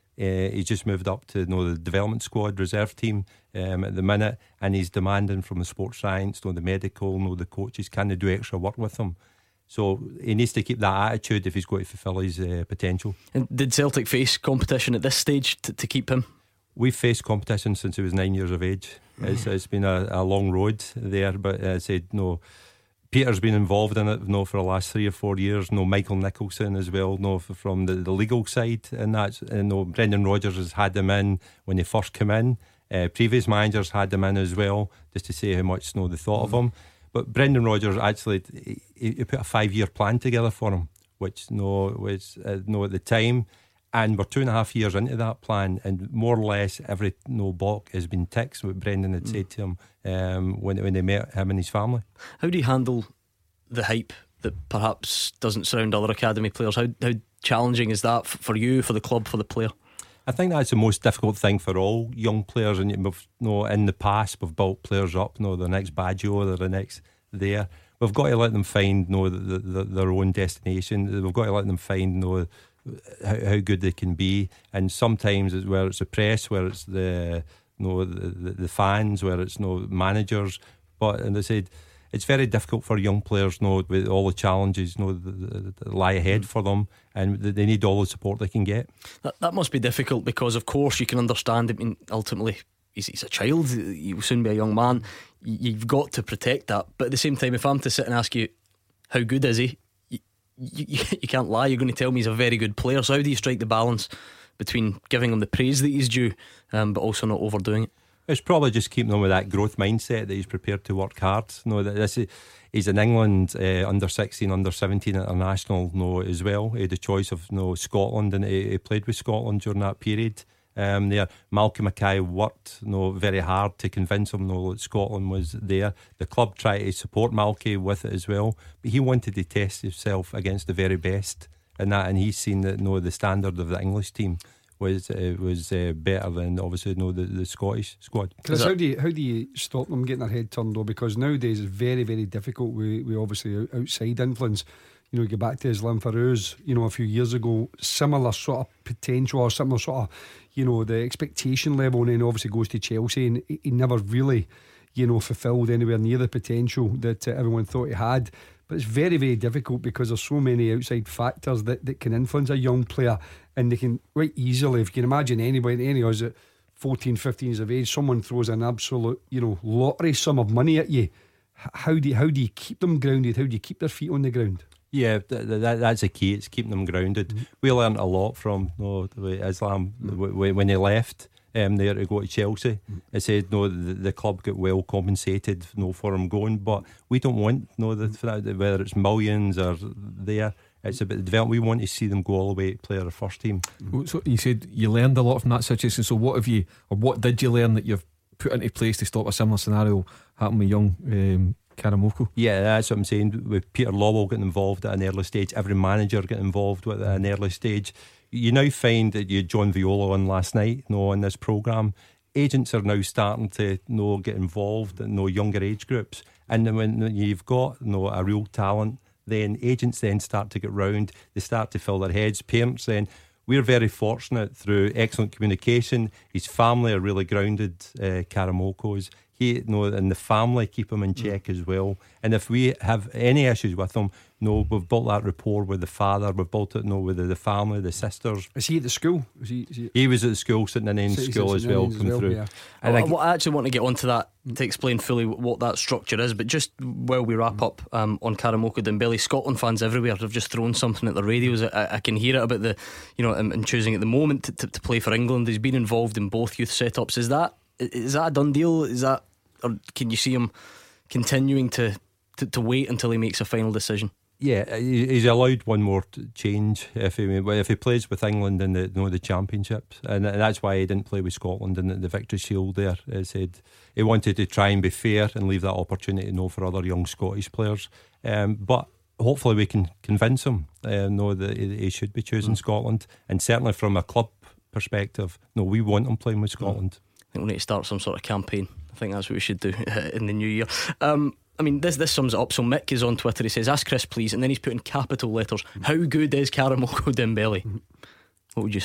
Uh, he's just moved up to you know, the development squad, reserve team um, at the minute, and he's demanding from the sports science, you know, the medical, you know, the coaches, can they do extra work with him? So he needs to keep that attitude if he's going to fulfil his uh, potential.
And did Celtic face competition at this stage to, to keep him?
We've faced competition since he was nine years of age. It's, it's been a, a long road there, but as I said, no. Peter's been involved in it, you know, for the last three or four years. You know, Michael Nicholson as well, you know, from the, the legal side, and that's you know, Brendan Rodgers has had them in when they first come in. Uh, previous managers had them in as well, just to say how much you know, they thought mm. of him. But Brendan Rodgers actually he, he put a five-year plan together for him, which you know, was uh, you know, at the time. And we're two and a half years into that plan, and more or less every no block has been ticked. What Brendan had mm. said to him um, when when they met him and his family.
How do you handle the hype that perhaps doesn't surround other academy players? How how challenging is that for you, for the club, for the player?
I think that's the most difficult thing for all young players. And we've, you know, in the past we've built players up. You know, the next Baggio, they're the next there. We've got to let them find you know, the, the, their own destination. We've got to let them find you know, How, how good they can be, and sometimes it's where it's the press, where it's the you know the, the fans, where it's you know, managers. But and I said it's very difficult for young players, you know, with all the challenges you know that, that lie ahead mm. for them, and they need all the support they can get.
That that must be difficult because, of course, you can understand. I mean, ultimately, he's, he's a child. He will soon be a young man. You've got to protect that. But at the same time, if I'm to sit and ask you, how good is he? You, you, you can't lie, you're going to tell me he's a very good player. So how do you strike the balance between giving him the praise that he's due um, but also not overdoing it?
It's probably just keeping him with that growth mindset that he's prepared to work hard. You know, that this is, he's in England uh, under sixteen, under seventeen international you know, as well. He had a choice of you know, Scotland, and he, he played with Scotland during that period. Um, there, Malcolm Mackay worked you know, very hard to convince him you know, that Scotland was there. The club tried to support Malky with it as well, but he wanted to test himself against the very best, and that, and he's seen that you know, the standard of the English team was uh, was uh, better than obviously you know, the, the Scottish squad.
Chris, how do you how do you stop them getting their head turned though? Because nowadays it's very very difficult with, with obviously outside influence. You know, you go back to Islam Farouz, you know, a few years ago, similar sort of potential or similar sort of, you know, the expectation level, and then obviously goes to Chelsea, and he never really, you know, fulfilled anywhere near the potential that uh, everyone thought he had. But it's very, very difficult because there's so many outside factors that, that can influence a young player, and they can quite easily, if you can imagine anybody, any of us at fourteen, fifteen years of age, someone throws an absolute, you know, lottery sum of money at you. How do you, how do you keep them grounded? How do you keep their feet on the ground?
Yeah, that, that, that's the key. It's keeping them grounded. Mm-hmm. We learned a lot from you know, Islam mm-hmm. when he left um, there to go to Chelsea. Mm-hmm. I said no, the, the club got well compensated you know, for him going, but we don't want you know, the, mm-hmm. whether it's millions or there. It's about the development. We want to see them go all the way to play our first team.
Mm-hmm. So you said you learned a lot from that situation. So what have you, or what did you learn that you've put into place to stop a similar scenario happening with young um, Karamoko?
Yeah, that's what I'm saying. With Peter Lawwell getting involved at an early stage, every manager getting involved with at an early stage. You now find that you had John Viola on last night, you know, on this programme. Agents are now starting to you know, get involved in you know, younger age groups, and then when you've got you know, a real talent, then agents then start to get round. They start to fill their heads. Parents then. We're very fortunate through excellent communication. His family are really grounded, uh, Karamoko's. He, you know, and the family keep him in check mm. as well. And if we have any issues with him, no, we've built that rapport with the father. We've built it, no, with the, the family, the sisters.
Is he at the school? Is he, is he...
he was at the school, sitting in the so school as well, come well, through.
Yeah. And well, I, I actually want to get onto that to explain fully what that structure is. But just while we wrap up um, on Karamoko Dembele, Scotland fans everywhere have just thrown something at the radios. I, I can hear it about the, you know, and choosing at the moment to, to, to play for England. He's been involved in both youth setups. Is that is that a done deal? Is that, or can you see him continuing to, to, to wait until he makes a final decision?
Yeah, he's allowed one more change if he if he plays with England in the you know, the championships, and that's why he didn't play with Scotland in the, the Victory Shield. There, he said he wanted to try and be fair and leave that opportunity you know, for other young Scottish players. Um, but hopefully we can convince him uh, know that he should be choosing mm. Scotland, and certainly from a club perspective, no, we want him playing with Scotland.
I think we need to start some sort of campaign. I think that's what we should do in the new year. Um, I mean, this this sums it up. So Mick is on Twitter. He says, "Ask Chris, please," and then he's put in capital letters, "How good is Karamoko Dembele?" What would you say?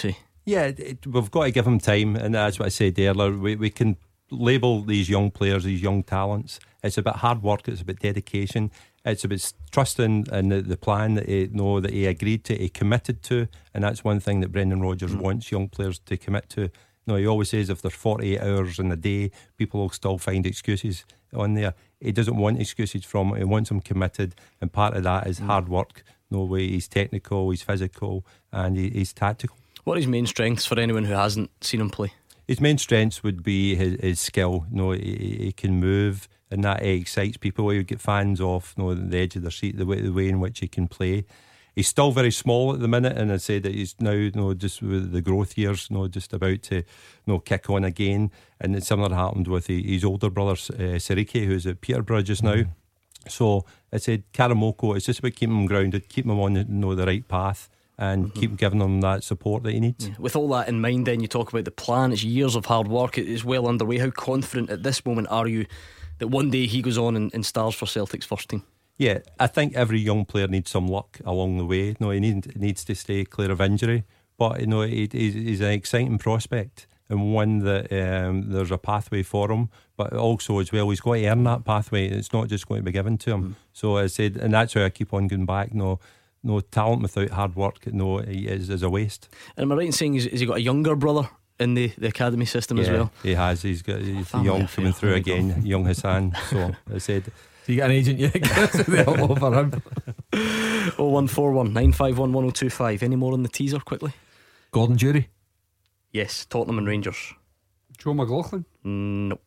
Yeah, it, we've got to give him time, and that's what I said earlier. We we can label these young players, these young talents. It's about hard work. It's about dedication. It's about trusting in the, the plan that he know that he agreed to, he committed to, and that's one thing that Brendan Rodgers mm. wants young players to commit to. No, he always says if there's forty-eight hours in a day, people will still find excuses on there. He doesn't want excuses from it. He wants them committed, and part of that is mm. hard work. No way, he's technical, he's physical, and he, he's tactical.
What are his main strengths for anyone who hasn't seen him play?
His main strengths would be his, his skill. You know, he, he can move, and that excites people. He would get fans off, you know, the edge of their seat, the way, the way in which he can play. He's still very small at the minute, and I said that he's now, you know, just with the growth years, you know, just about to, you know, kick on again. And it's similar happened with his older brother, uh, Siriki, who's at Peterborough just now. Mm. So I said, Karamoko, it's just about keeping him grounded, keeping him on, you know, the right path, and mm-hmm. keep giving him that support that he needs.
Yeah. With all that in mind, then you talk about the plan. It's years of hard work. It is well underway. How confident at this moment are you that one day he goes on and, and stars for Celtic's first team?
Yeah, I think every young player needs some luck along the way. No, he need, needs to stay clear of injury, but you know, he, he's an exciting prospect and one that um, there's a pathway for him. But also as well, he's got to earn that pathway. It's not just going to be given to him. Mm. So I said, and that's why I keep on going back. No, no talent without hard work, no, is is a waste.
And am I right in saying he's, has he got a younger brother in the, the academy system
yeah,
as well?
He has. He's got he's young coming through again, young Hassan. So I said.
Do you get an agent yet? They're all over him.
oh one four one nine five one one oh two five. Any more on the teaser quickly?
Gordon Jury?
Yes, Tottenham and Rangers.
Joe McLaughlin?
Nope.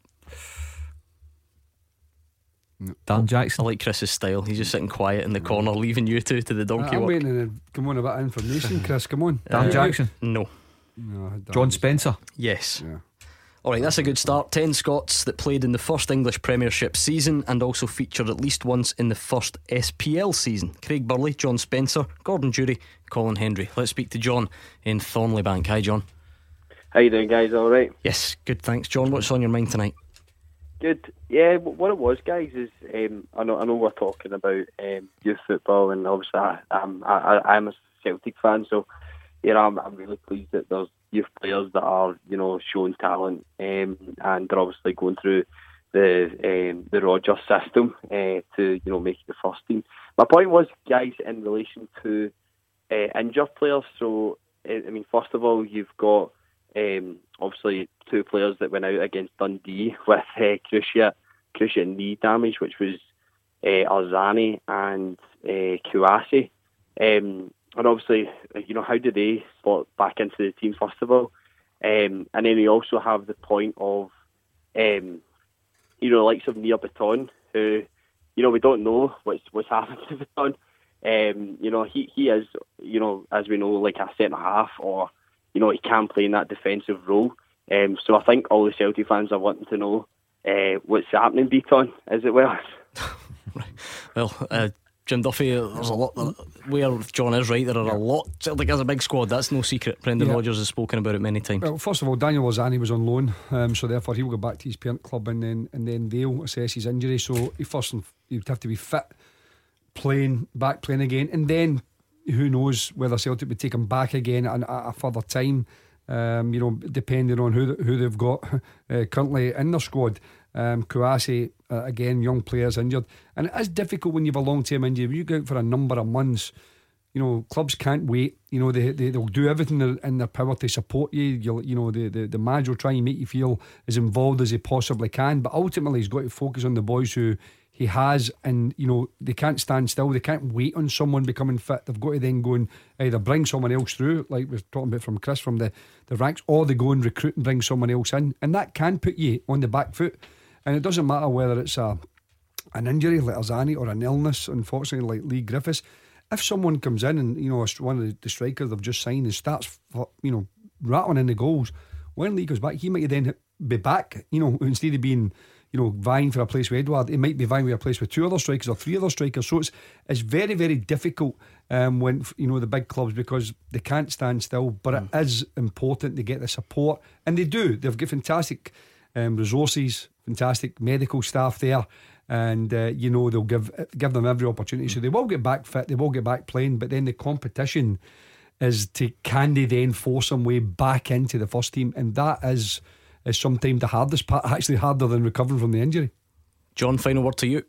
No. Dan Jackson?
I like Chris's style. He's just sitting quiet in the corner, leaving you two to the donkey
I'm
work.
waiting to come on a bit of information. Chris, come on.
Dan uh, Jackson?
No.
no
John Spencer?
Yes.
Yeah.
Alright, that's a good start. Ten Scots that played in the first English Premiership season and also featured at least once in the first S P L season. Craig Burley, John Spencer, Gordon Jury, Colin Hendry. Let's speak to John in Thornley Bank. Hi John.
How you doing, guys? Alright?
Yes, good, thanks. John, what's on your mind tonight?
Good. Yeah, what it was, guys, is um, I know I know we're talking about um, youth football, and obviously I, I'm I, I'm a Celtic fan, so you know I'm, I'm really pleased that there's youth players that are, you know, showing talent, um, and they're obviously going through the um, the Rodgers system uh, to, you know, make the first team. My point was, guys, in relation to uh, injured players. So, uh, I mean, first of all, you've got um, obviously two players that went out against Dundee with uh, cruciate, cruciate knee damage, which was uh, Arzani and uh, Kouassi. Um, And obviously, you know, how do they slot back into the team, first of all? Um, and then you also have the point of, um, you know, the likes of Nir Baton, who, you know, we don't know what's, what's happened to Baton. Um, you know, he, he is, you know, as we know, like a centre half, or, you know, he can play in that defensive role. Um, so I think all the Celtic fans are wanting to know uh, what's happening, Beaton, as it were.
Well, uh, Jim Duffy, there's a lot where John is right, there are a lot. Celtic has a big squad, that's no secret. Brendan yeah. Rodgers has spoken about it many times.
Well, first of all, Daniel Arzani was on loan, um, so therefore he'll go back to his parent club, and then and then they'll assess his injury. So he first and he'd have to be fit, playing back playing again, and then who knows whether Celtic would take him back again at a, a further time. Um, you know, depending on who who they've got uh, currently in their squad. Um, Kouassi, uh, again, young players injured, and it is difficult when you have a long term injury. When you go out for a number of months, you know, clubs can't wait. You know, they, they they'll do everything in their power to support you. You'll, you know, the, the the manager will try and make you feel as involved as he possibly can. But ultimately, he's got to focus on the boys who he has, and you know, they can't stand still. They can't wait on someone becoming fit. They've got to then go and either bring someone else through, like we're talking about from Chris, from the the ranks, or they go and recruit and bring someone else in, and that can put you on the back foot. And it doesn't matter whether it's a an injury like Arzani or an illness, unfortunately, like Lee Griffiths. If someone comes in and, you know, one of the, the strikers they've just signed and starts, you know, rattling in the goals, when Lee goes back, he might then be back, you know, instead of being, you know, vying for a place with Edouard, he might be vying for a place with two other strikers or three other strikers. So it's it's very, very difficult um, when, you know, the big clubs, because they can't stand still. But mm. it is important to get the support, and they do. They've got fantastic um, resources, fantastic medical staff there, and uh, you know, they'll give give them every opportunity. So they will get back fit, they will get back playing, but then the competition is to can they then force some way back into the first team, and that is is sometimes the hardest part, actually harder than recovering from the injury.
John, final word to you.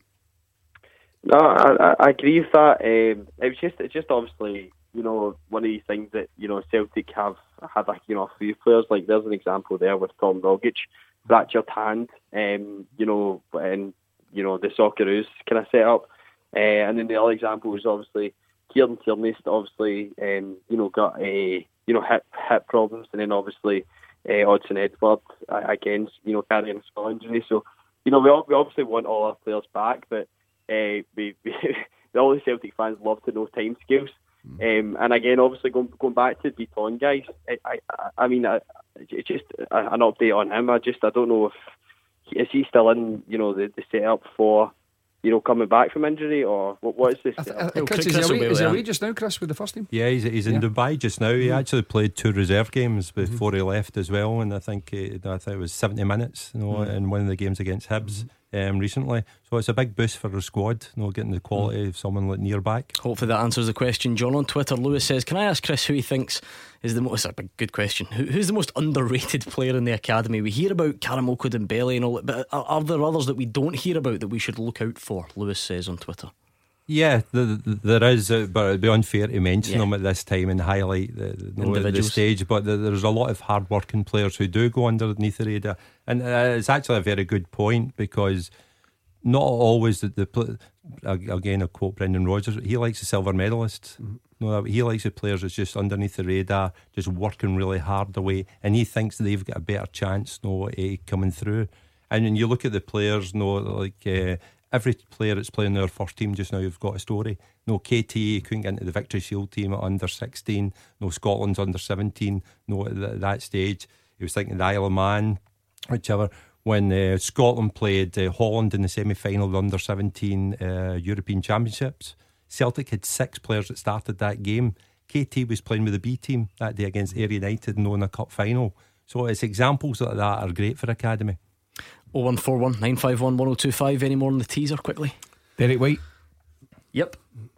No, I, I agree with that. Um, it was just, it's just obviously, you know, one of these things that, you know, Celtic have had, like, you know, a few players. Like, there's an example there with Tom Rogic, fractured hand, um, you know, and you know the Socceroos kind of set up, uh, and then the other example was obviously Kieran Tierney, obviously, um, you know, got a you know hip hip problems, and then obviously uh, Odsonne Edouard uh, again, you know, carrying a skull injury. So, you know, we all, we obviously want all our players back, but uh, we, we all the Celtic fans love to know timescales. Um, and again, obviously going going back to Beaton, guys, I I, I mean, I, it's just an update on him. I just I don't know if is he still in, you know, the, the setup for, you know, coming back from injury, or what? What is this?
I th- I th- Chris, is he away, is he away just now, Chris, with the first team?
Yeah, he's, he's in
Yeah.
Dubai just now. He
Mm.
actually played two reserve games before mm-hmm. he left as well, and I think uh, I think it was seventy minutes, you know, mm. in one of the games against Hibs mm. um, recently. So it's a big boost for the squad, you know, getting the quality mm. of someone like near back.
Hopefully that answers the question. John on Twitter, Lewis says, "Can I ask Chris who he thinks is the most?" A big, good question. Who, who's the most underrated player in the academy? We hear about Karamoko Dembele and all that, but are, are there others that we don't hear about that we should look out for? Lewis says on Twitter.
Yeah, the, the, there is, uh, but it'd be unfair to mention yeah. them at this time and highlight the, the, you know, the stage. But the, there's a lot of hard-working players who do go underneath the radar, and uh, it's actually a very good point, because not always the, the again, I quote Brendan Rodgers, he likes the silver medalists. Mm-hmm. No, he likes the players that's just underneath the radar, just working really hard away, and he thinks they've got a better chance, no, uh, coming through. And when you look at the players, no, like. Uh, Every player that's playing their first team just now, you've got a story. No, K T couldn't get into the Victory Shield team at under sixteen. No, Scotland's under seventeen. No, at th- that stage, he was thinking the Isle of Man, whichever. When uh, Scotland played uh, Holland in the semi-final of the under seventeen uh, European Championships, Celtic had six players that started that game. K T was playing with the B team that day against Ayr United, and in a cup final. So it's examples like that are great for academy.
oh one four one nine five one one oh two five. Any more on the teaser quickly?
Derek White.
Yep.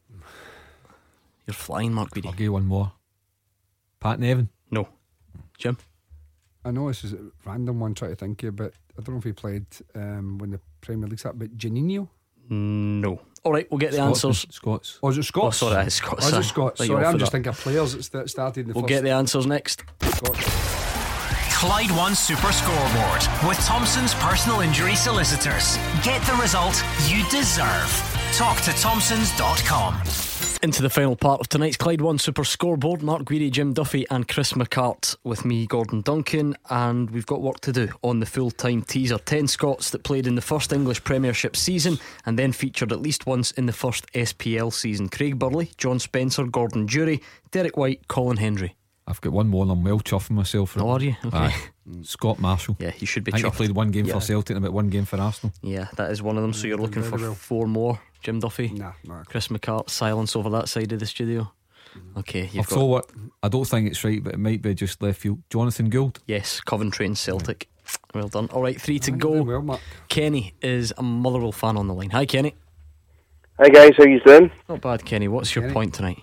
You're flying, Mark Beattie.
I'll give you one more. Pat Nevin.
No. Jim.
I know this is a random one, trying to think here, but I don't know if he played um, when the Premier League's up, but Janino?
No. Alright, we'll get the
Scots,
answers.
Scots.
Oh, is it Scots?
Oh, sorry, it's Scots.
Oh, is it Scots?
Sorry,
sorry I'm just
that.
thinking of players that started in the
We'll
first.
get the answers next.
Scots.
Clyde One Super Scoreboard with Thompson's personal injury solicitors. Get the result you deserve. Talk to Thompsons dot com.
Into the final part of tonight's Clyde One Super Scoreboard. Mark Guidi, Jim Duffy and Chris McCart with me, Gordon Duncan, and we've got work to do on the full-time teaser. Ten Scots that played in the first English Premiership season and then featured at least once in the first S P L season. Craig Burley, John Spencer, Gordon Durie, Derek White, Colin Hendry.
I've got one more and I'm well chuffing myself for
oh,
it.
Are you? Okay.
Aye. Scott Marshall.
Yeah, you should be
I think
chuffed.
he played one game
yeah.
for Celtic and about one game for Arsenal.
Yeah, that is one of them. So you're looking for
well.
four more. Jim Duffy,
nah, nah.
Chris McCart, silence over that side of the studio. Okay, you've
I'll
got
tell what, I don't think it's right, but it might be just left field. Jonathan Gould.
Yes, Coventry and Celtic. Well done. Alright, three to
Aye,
go.
well, Mark.
Kenny is a Motherwell fan on the line. Hi Kenny.
Hi guys, how you doing?
Not bad, Kenny. What's your
Kenny.
point tonight?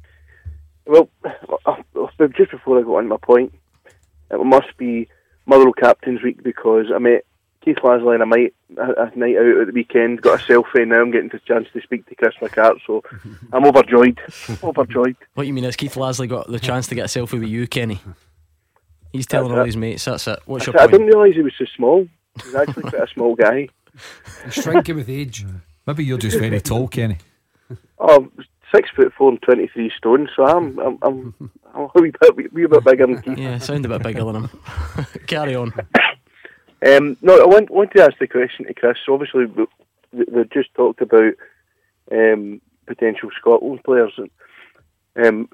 Well, uh, just before I go on my point, it must be Motherwell Captain's Week, because I met Keith Lasley and I might a, a night out at the weekend, got a selfie, now I'm getting the chance to speak to Chris McCart, so I'm overjoyed. overjoyed.
What you mean is Keith Lasley got the chance to get a selfie with you, Kenny? He's telling
That's
all
it.
his mates. That's it. What's
That's
your
it. I
point?
didn't realise he was so small. He's actually quite a small guy.
He's shrinking with age.
Maybe you're just very tall, Kenny.
Oh, six foot four and twenty three stone, so I'm I'm I'm, I'm a wee bit wee, wee bit bigger than Keith.
Yeah, sound a bit bigger than him. Carry on.
Um, no, I want, want to ask the question to Chris. Obviously, we, we just talked about um, potential Scotland players, and um,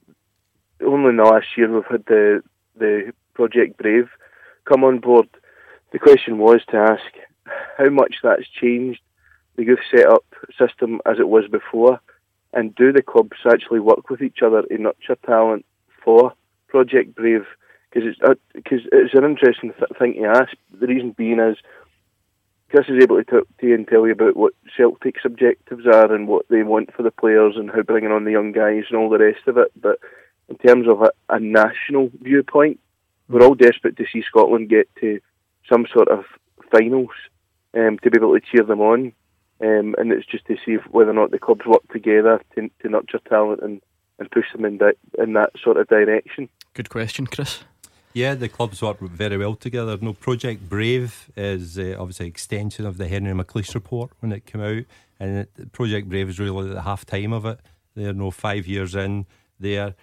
only in the last year we've had the the Project Brave come on board. The question was to ask how much that's changed the youth set-up system as it was before, and do the clubs actually work with each other to nurture talent for Project Brave? Because it's, because it's an interesting th- thing to ask. The reason being is Chris is able to talk to you and tell you about what Celtic's objectives are and what they want for the players and how bringing on the young guys and all the rest of it. But in terms of a, a national viewpoint, we're all desperate to see Scotland get to some sort of finals um, to be able to cheer them on. Um, and it's just to see if, whether or not the clubs work together to, to nurture talent and, and push them in, di- in that sort of direction. Good question, Chris.
Yeah, the clubs work very well together. No, Project Brave is uh, obviously an extension of the Henry McLeish report when it came out, and it, Project Brave is really at the half time of it. They're no five years in there.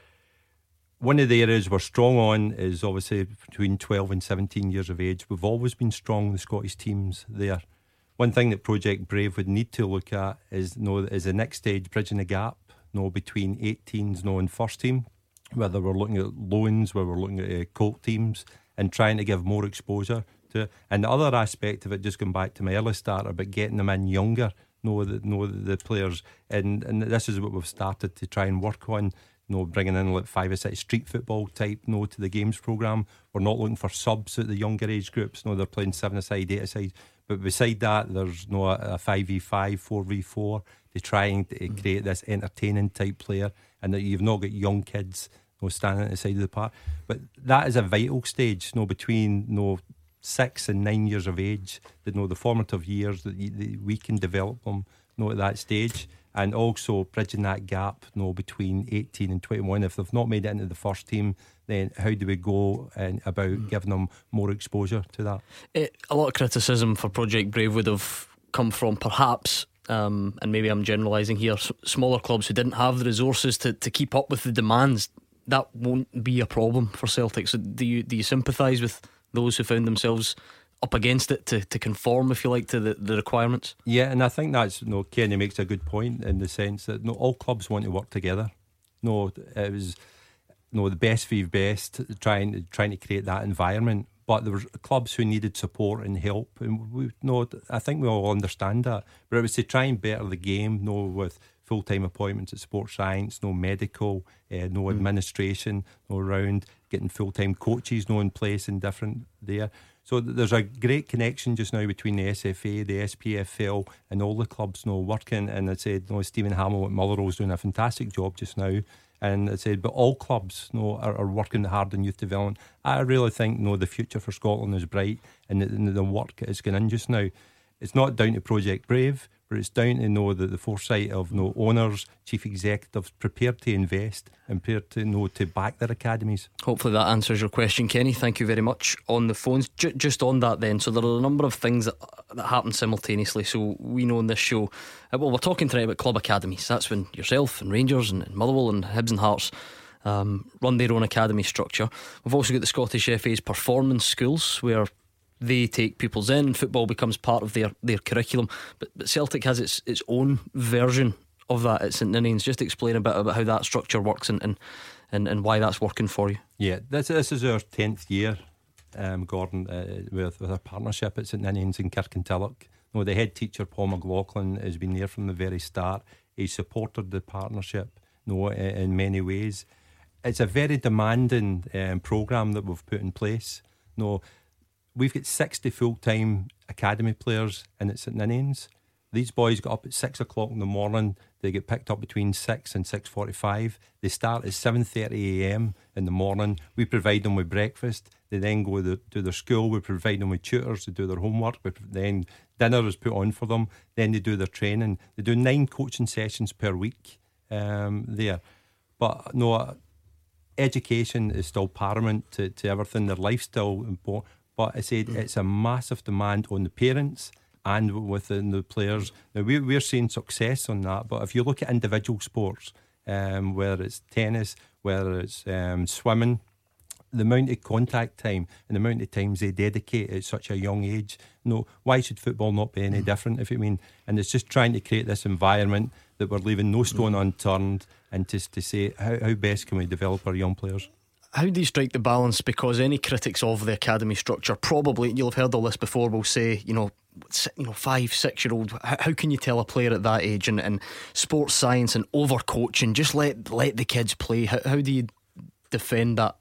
One of the areas we're strong on is obviously between twelve and seventeen years of age. We've always been strong, the Scottish teams there. One thing that Project Brave would need to look at is, you know, is the next stage, bridging the gap, you know, between eighteens, you know, and first team, whether we're looking at loans, whether we're looking at uh, colt teams, and trying to give more exposure to it. And the other aspect of it, just going back to my early start about getting them in younger, know the know the players, and and this is what we've started to try and work on. You know, bringing in like five or six street football type, you know, to the games programme. We're not looking for subs at the younger age groups. You know, they're playing seven aside, eight aside. But beside that, there's you know, a five v five, four v four to try and to create this entertaining type player, and that you've not got young kids, you know, standing at the side of the park. But that is a vital stage, you know, between you know, six and nine years of age. That you know, the formative years that, you, that we can develop them, you know, at that stage. And also bridging that gap, you know, between eighteen and twenty-one. If they've not made it into the first team, then how do we go and about mm. giving them more exposure to that?
It, a lot of criticism for Project Brave would have come from perhaps, um, and maybe I'm generalising here, s- smaller clubs who didn't have the resources to, to keep up with the demands. That won't be a problem for Celtic. So do you do you sympathise with those who found themselves up against it to, to conform, if you like, to the, the requirements?
Yeah, and I think that's, you know, Kenny makes a good point in the sense that, you know, all clubs want to work together. No, it was, you know, the best for your best, trying trying to create that environment. But there were clubs who needed support and help, and we, you know, I think we all understand that. But it was to try and better the game, you know, with full-time appointments at sports science, no medical, uh, no mm. administration, no around getting full-time coaches, no in place and different there. So there's a great connection just now between the S F A, the S P F L, and all the clubs, you know, working. And I said, you know, Stephen Hamill at Motherwell's doing a fantastic job just now. And I said, but all clubs, you know, are, are working hard in youth development. I really think, you know, the future for Scotland is bright, and the, and the work is going in just now. It's not down to Project Brave, but it's down to know that the foresight of you know, owners, chief executives prepared to invest and prepared to you know to back their academies.
Hopefully that answers your question, Kenny. Thank you very much. On the phones, J- just on that then, so there are a number of things that, that happen simultaneously. So we know in this show, uh, well, we're talking tonight about club academies. That's when yourself and Rangers and, and Motherwell and Hibs and Hearts um, run their own academy structure. We've also got the Scottish F A's performance schools, where they take pupils in and football becomes part of their, their curriculum. But, but Celtic has its its own version of that at St Ninians. Just explain a bit about how that structure works and and, and, and why that's working for you.
Yeah, this, this is our tenth year, um, Gordon, uh, with, with our partnership at St Ninians in Kirkintilloch. You know, the head teacher, Paul McLaughlin, has been there from the very start. He supported the partnership you know, in, in many ways. It's a very demanding um, programme that we've put in place. You know, we've got sixty full-time academy players in at St Ninians. These boys get up at six o'clock in the morning. They get picked up between six and six forty-five. They start at seven thirty a.m. in the morning. We provide them with breakfast. They then go to, to their school. We provide them with tutors to do their homework. We, then dinner is put on for them. Then they do their training. They do nine coaching sessions per week um, there. But no, education is still paramount to, to everything. Their life's still important. But I said it's a massive demand on the parents and within the players. Now we, we're seeing success on that, but if you look at individual sports, um, whether it's tennis, whether it's um, swimming, the amount of contact time and the amount of times they dedicate at such a young age, no, why should football not be any different, if you mean? And it's just trying to create this environment that we're leaving no stone unturned, and just to say how, how best can we develop our young players.
How do you strike the balance? Because any critics of the academy structure, probably, you'll have heard all this before, will say, you know, you know, five, six year old, how, how can you tell a player at that age, and, and sports science and overcoaching, just let let the kids play? How, how do you defend that?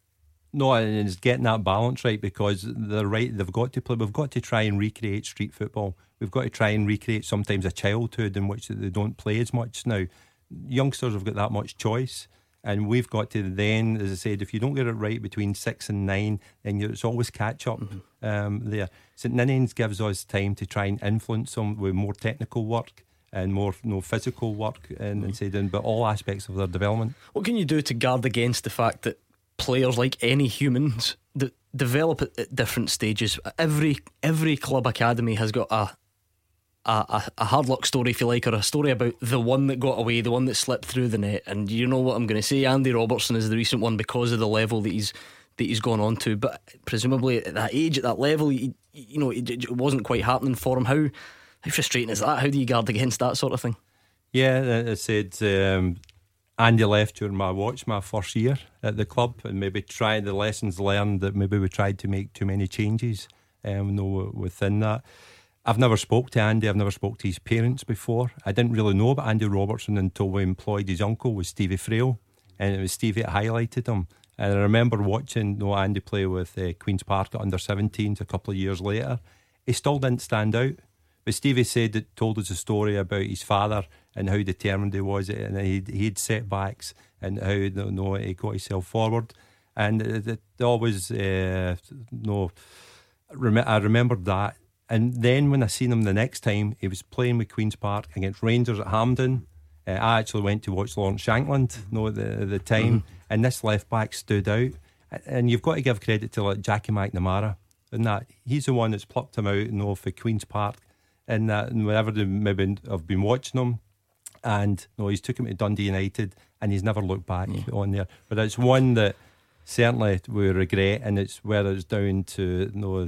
No, and it's getting that balance right, because they're right, they've got to play. We've got to try and recreate street football. We've got to try and recreate sometimes a childhood in which they don't play as much now. Youngsters have got that much choice. And we've got to then, as I said, if you don't get it right between six and nine, then you're, it's always catch up mm-hmm. um, there. St Ninians gives us time to try and influence them with more technical work and more you know, physical work and, and say, but all aspects of their development.
What can you do to guard against the fact that players, like any humans, that develop at, at different stages? Every every club academy has got a A, a hard luck story, if you like, or a story about the one that got away, the one that slipped through the net. And you know what I'm going to say, Andy Robertson is the recent one because of the level that he's that he's gone on to. But presumably at that age, at that level, he, you know, it, it wasn't quite happening for him. How how frustrating is that? How do you guard against that sort of thing?
Yeah, I said um, Andy left during my watch my first year at the club, and maybe tried the lessons learned that maybe we tried to make too many changes um, you know, within that. I've never spoke to Andy, I've never spoke to his parents before. I didn't really know about Andy Robertson until we employed his uncle, was Stevie Frail, and it was Stevie that highlighted him. And I remember watching you know, Andy play with uh, Queen's Park at under seventeens a couple of years later. He still didn't stand out, but Stevie said it, told us a story about his father and how determined he was, and he he had setbacks and how you know, he got himself forward. And it, it always uh, you know, I remembered that. And then when I seen him the next time, he was playing with Queen's Park against Rangers at Hampden. Uh, I actually went to watch Lawrence Shankland you know, at the, the time, mm-hmm. and this left back stood out. And you've got to give credit to like Jackie McNamara, and that he's the one that's plucked him out you know, for Queen's Park. And that, and whenever they maybe I've been watching him, and you know, he's took him to Dundee United, and he's never looked back yeah. on there. But it's one that certainly we regret, and it's whether it's down to you know.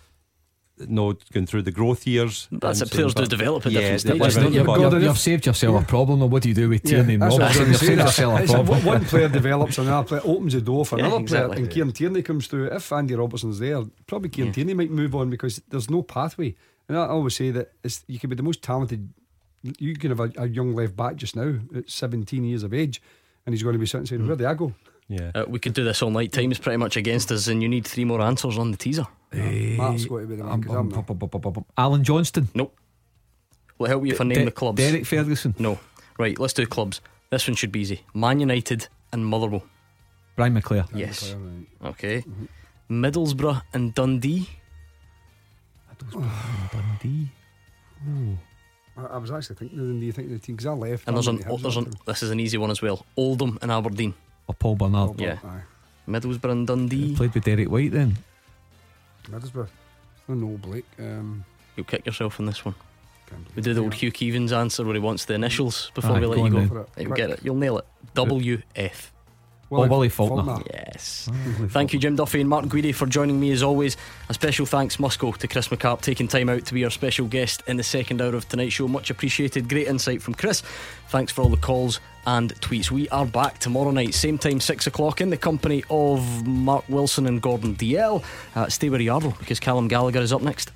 No, going through the growth years.
That's it. Players do develop at
yeah,
different stages.
You've, you've, you've saved yourself yeah. a problem. Or what do you do with Tierney and Robertson? You've saved yourself a problem.
One player develops, and another player opens the door for
yeah,
another
exactly.
player. And Kieran Tierney comes through. If Andy Robertson's there, probably Kieran yeah. Tierney might move on because there's no pathway. And I always say that it's, you can be the most talented. You can have a, a young left back just now at seventeen years of age, and he's going to be sitting saying, mm. "Where do I go?"
Yeah, uh, we could do this all night. Time is pretty much against us, and you need three more answers on the teaser.
Hey, Mark's got to be the man, um, um,
um, um, um, um, Alan Johnston.
Nope. Will it help you if I name
De-
the clubs?
Derek Ferguson.
No. Right, let's do clubs. This one should be easy. Man United and Motherwell.
Brian McClare.
Yes.
McClare, right.
Okay. Mm-hmm. Middlesbrough and Dundee.
Middlesbrough and Dundee.
Ooh. I, I was actually thinking of Dundee, thinking of the team because I left.
And there's an, oh, there's an, this is an easy one as well. Oldham and Aberdeen.
Or Paul Bernard.
Paul
yeah.
Aye.
Middlesbrough and Dundee.
Played with Derek White then.
Middlesbrough. No, no Blake. Um,
You'll kick yourself on this one. We do the old Hugh Keevins answer where he wants the initials before
Aye,
we let
go
you go.
on
You'll get it. You'll nail it. W F.
Oh, Willie Faulkner.
Yes. Thank you, Jim Duffy and Mark Guidi, for joining me as always. A special thanks must go to Chris McCarp taking time out to be our special guest in the second hour of tonight's show. Much appreciated. Great insight from Chris. Thanks for all the calls and tweets. We are back tomorrow night, same time, six o'clock, in the company of Mark Wilson and Gordon D L. Uh, stay where you are though, because Callum Gallagher is up next.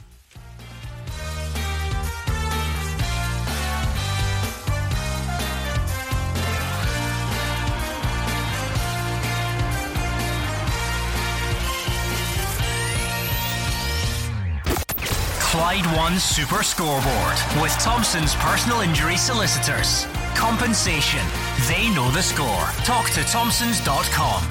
Clyde One Super Scoreboard with Thompson's personal injury solicitors. Compensation. They know the score. Talk to Thompsons dot com.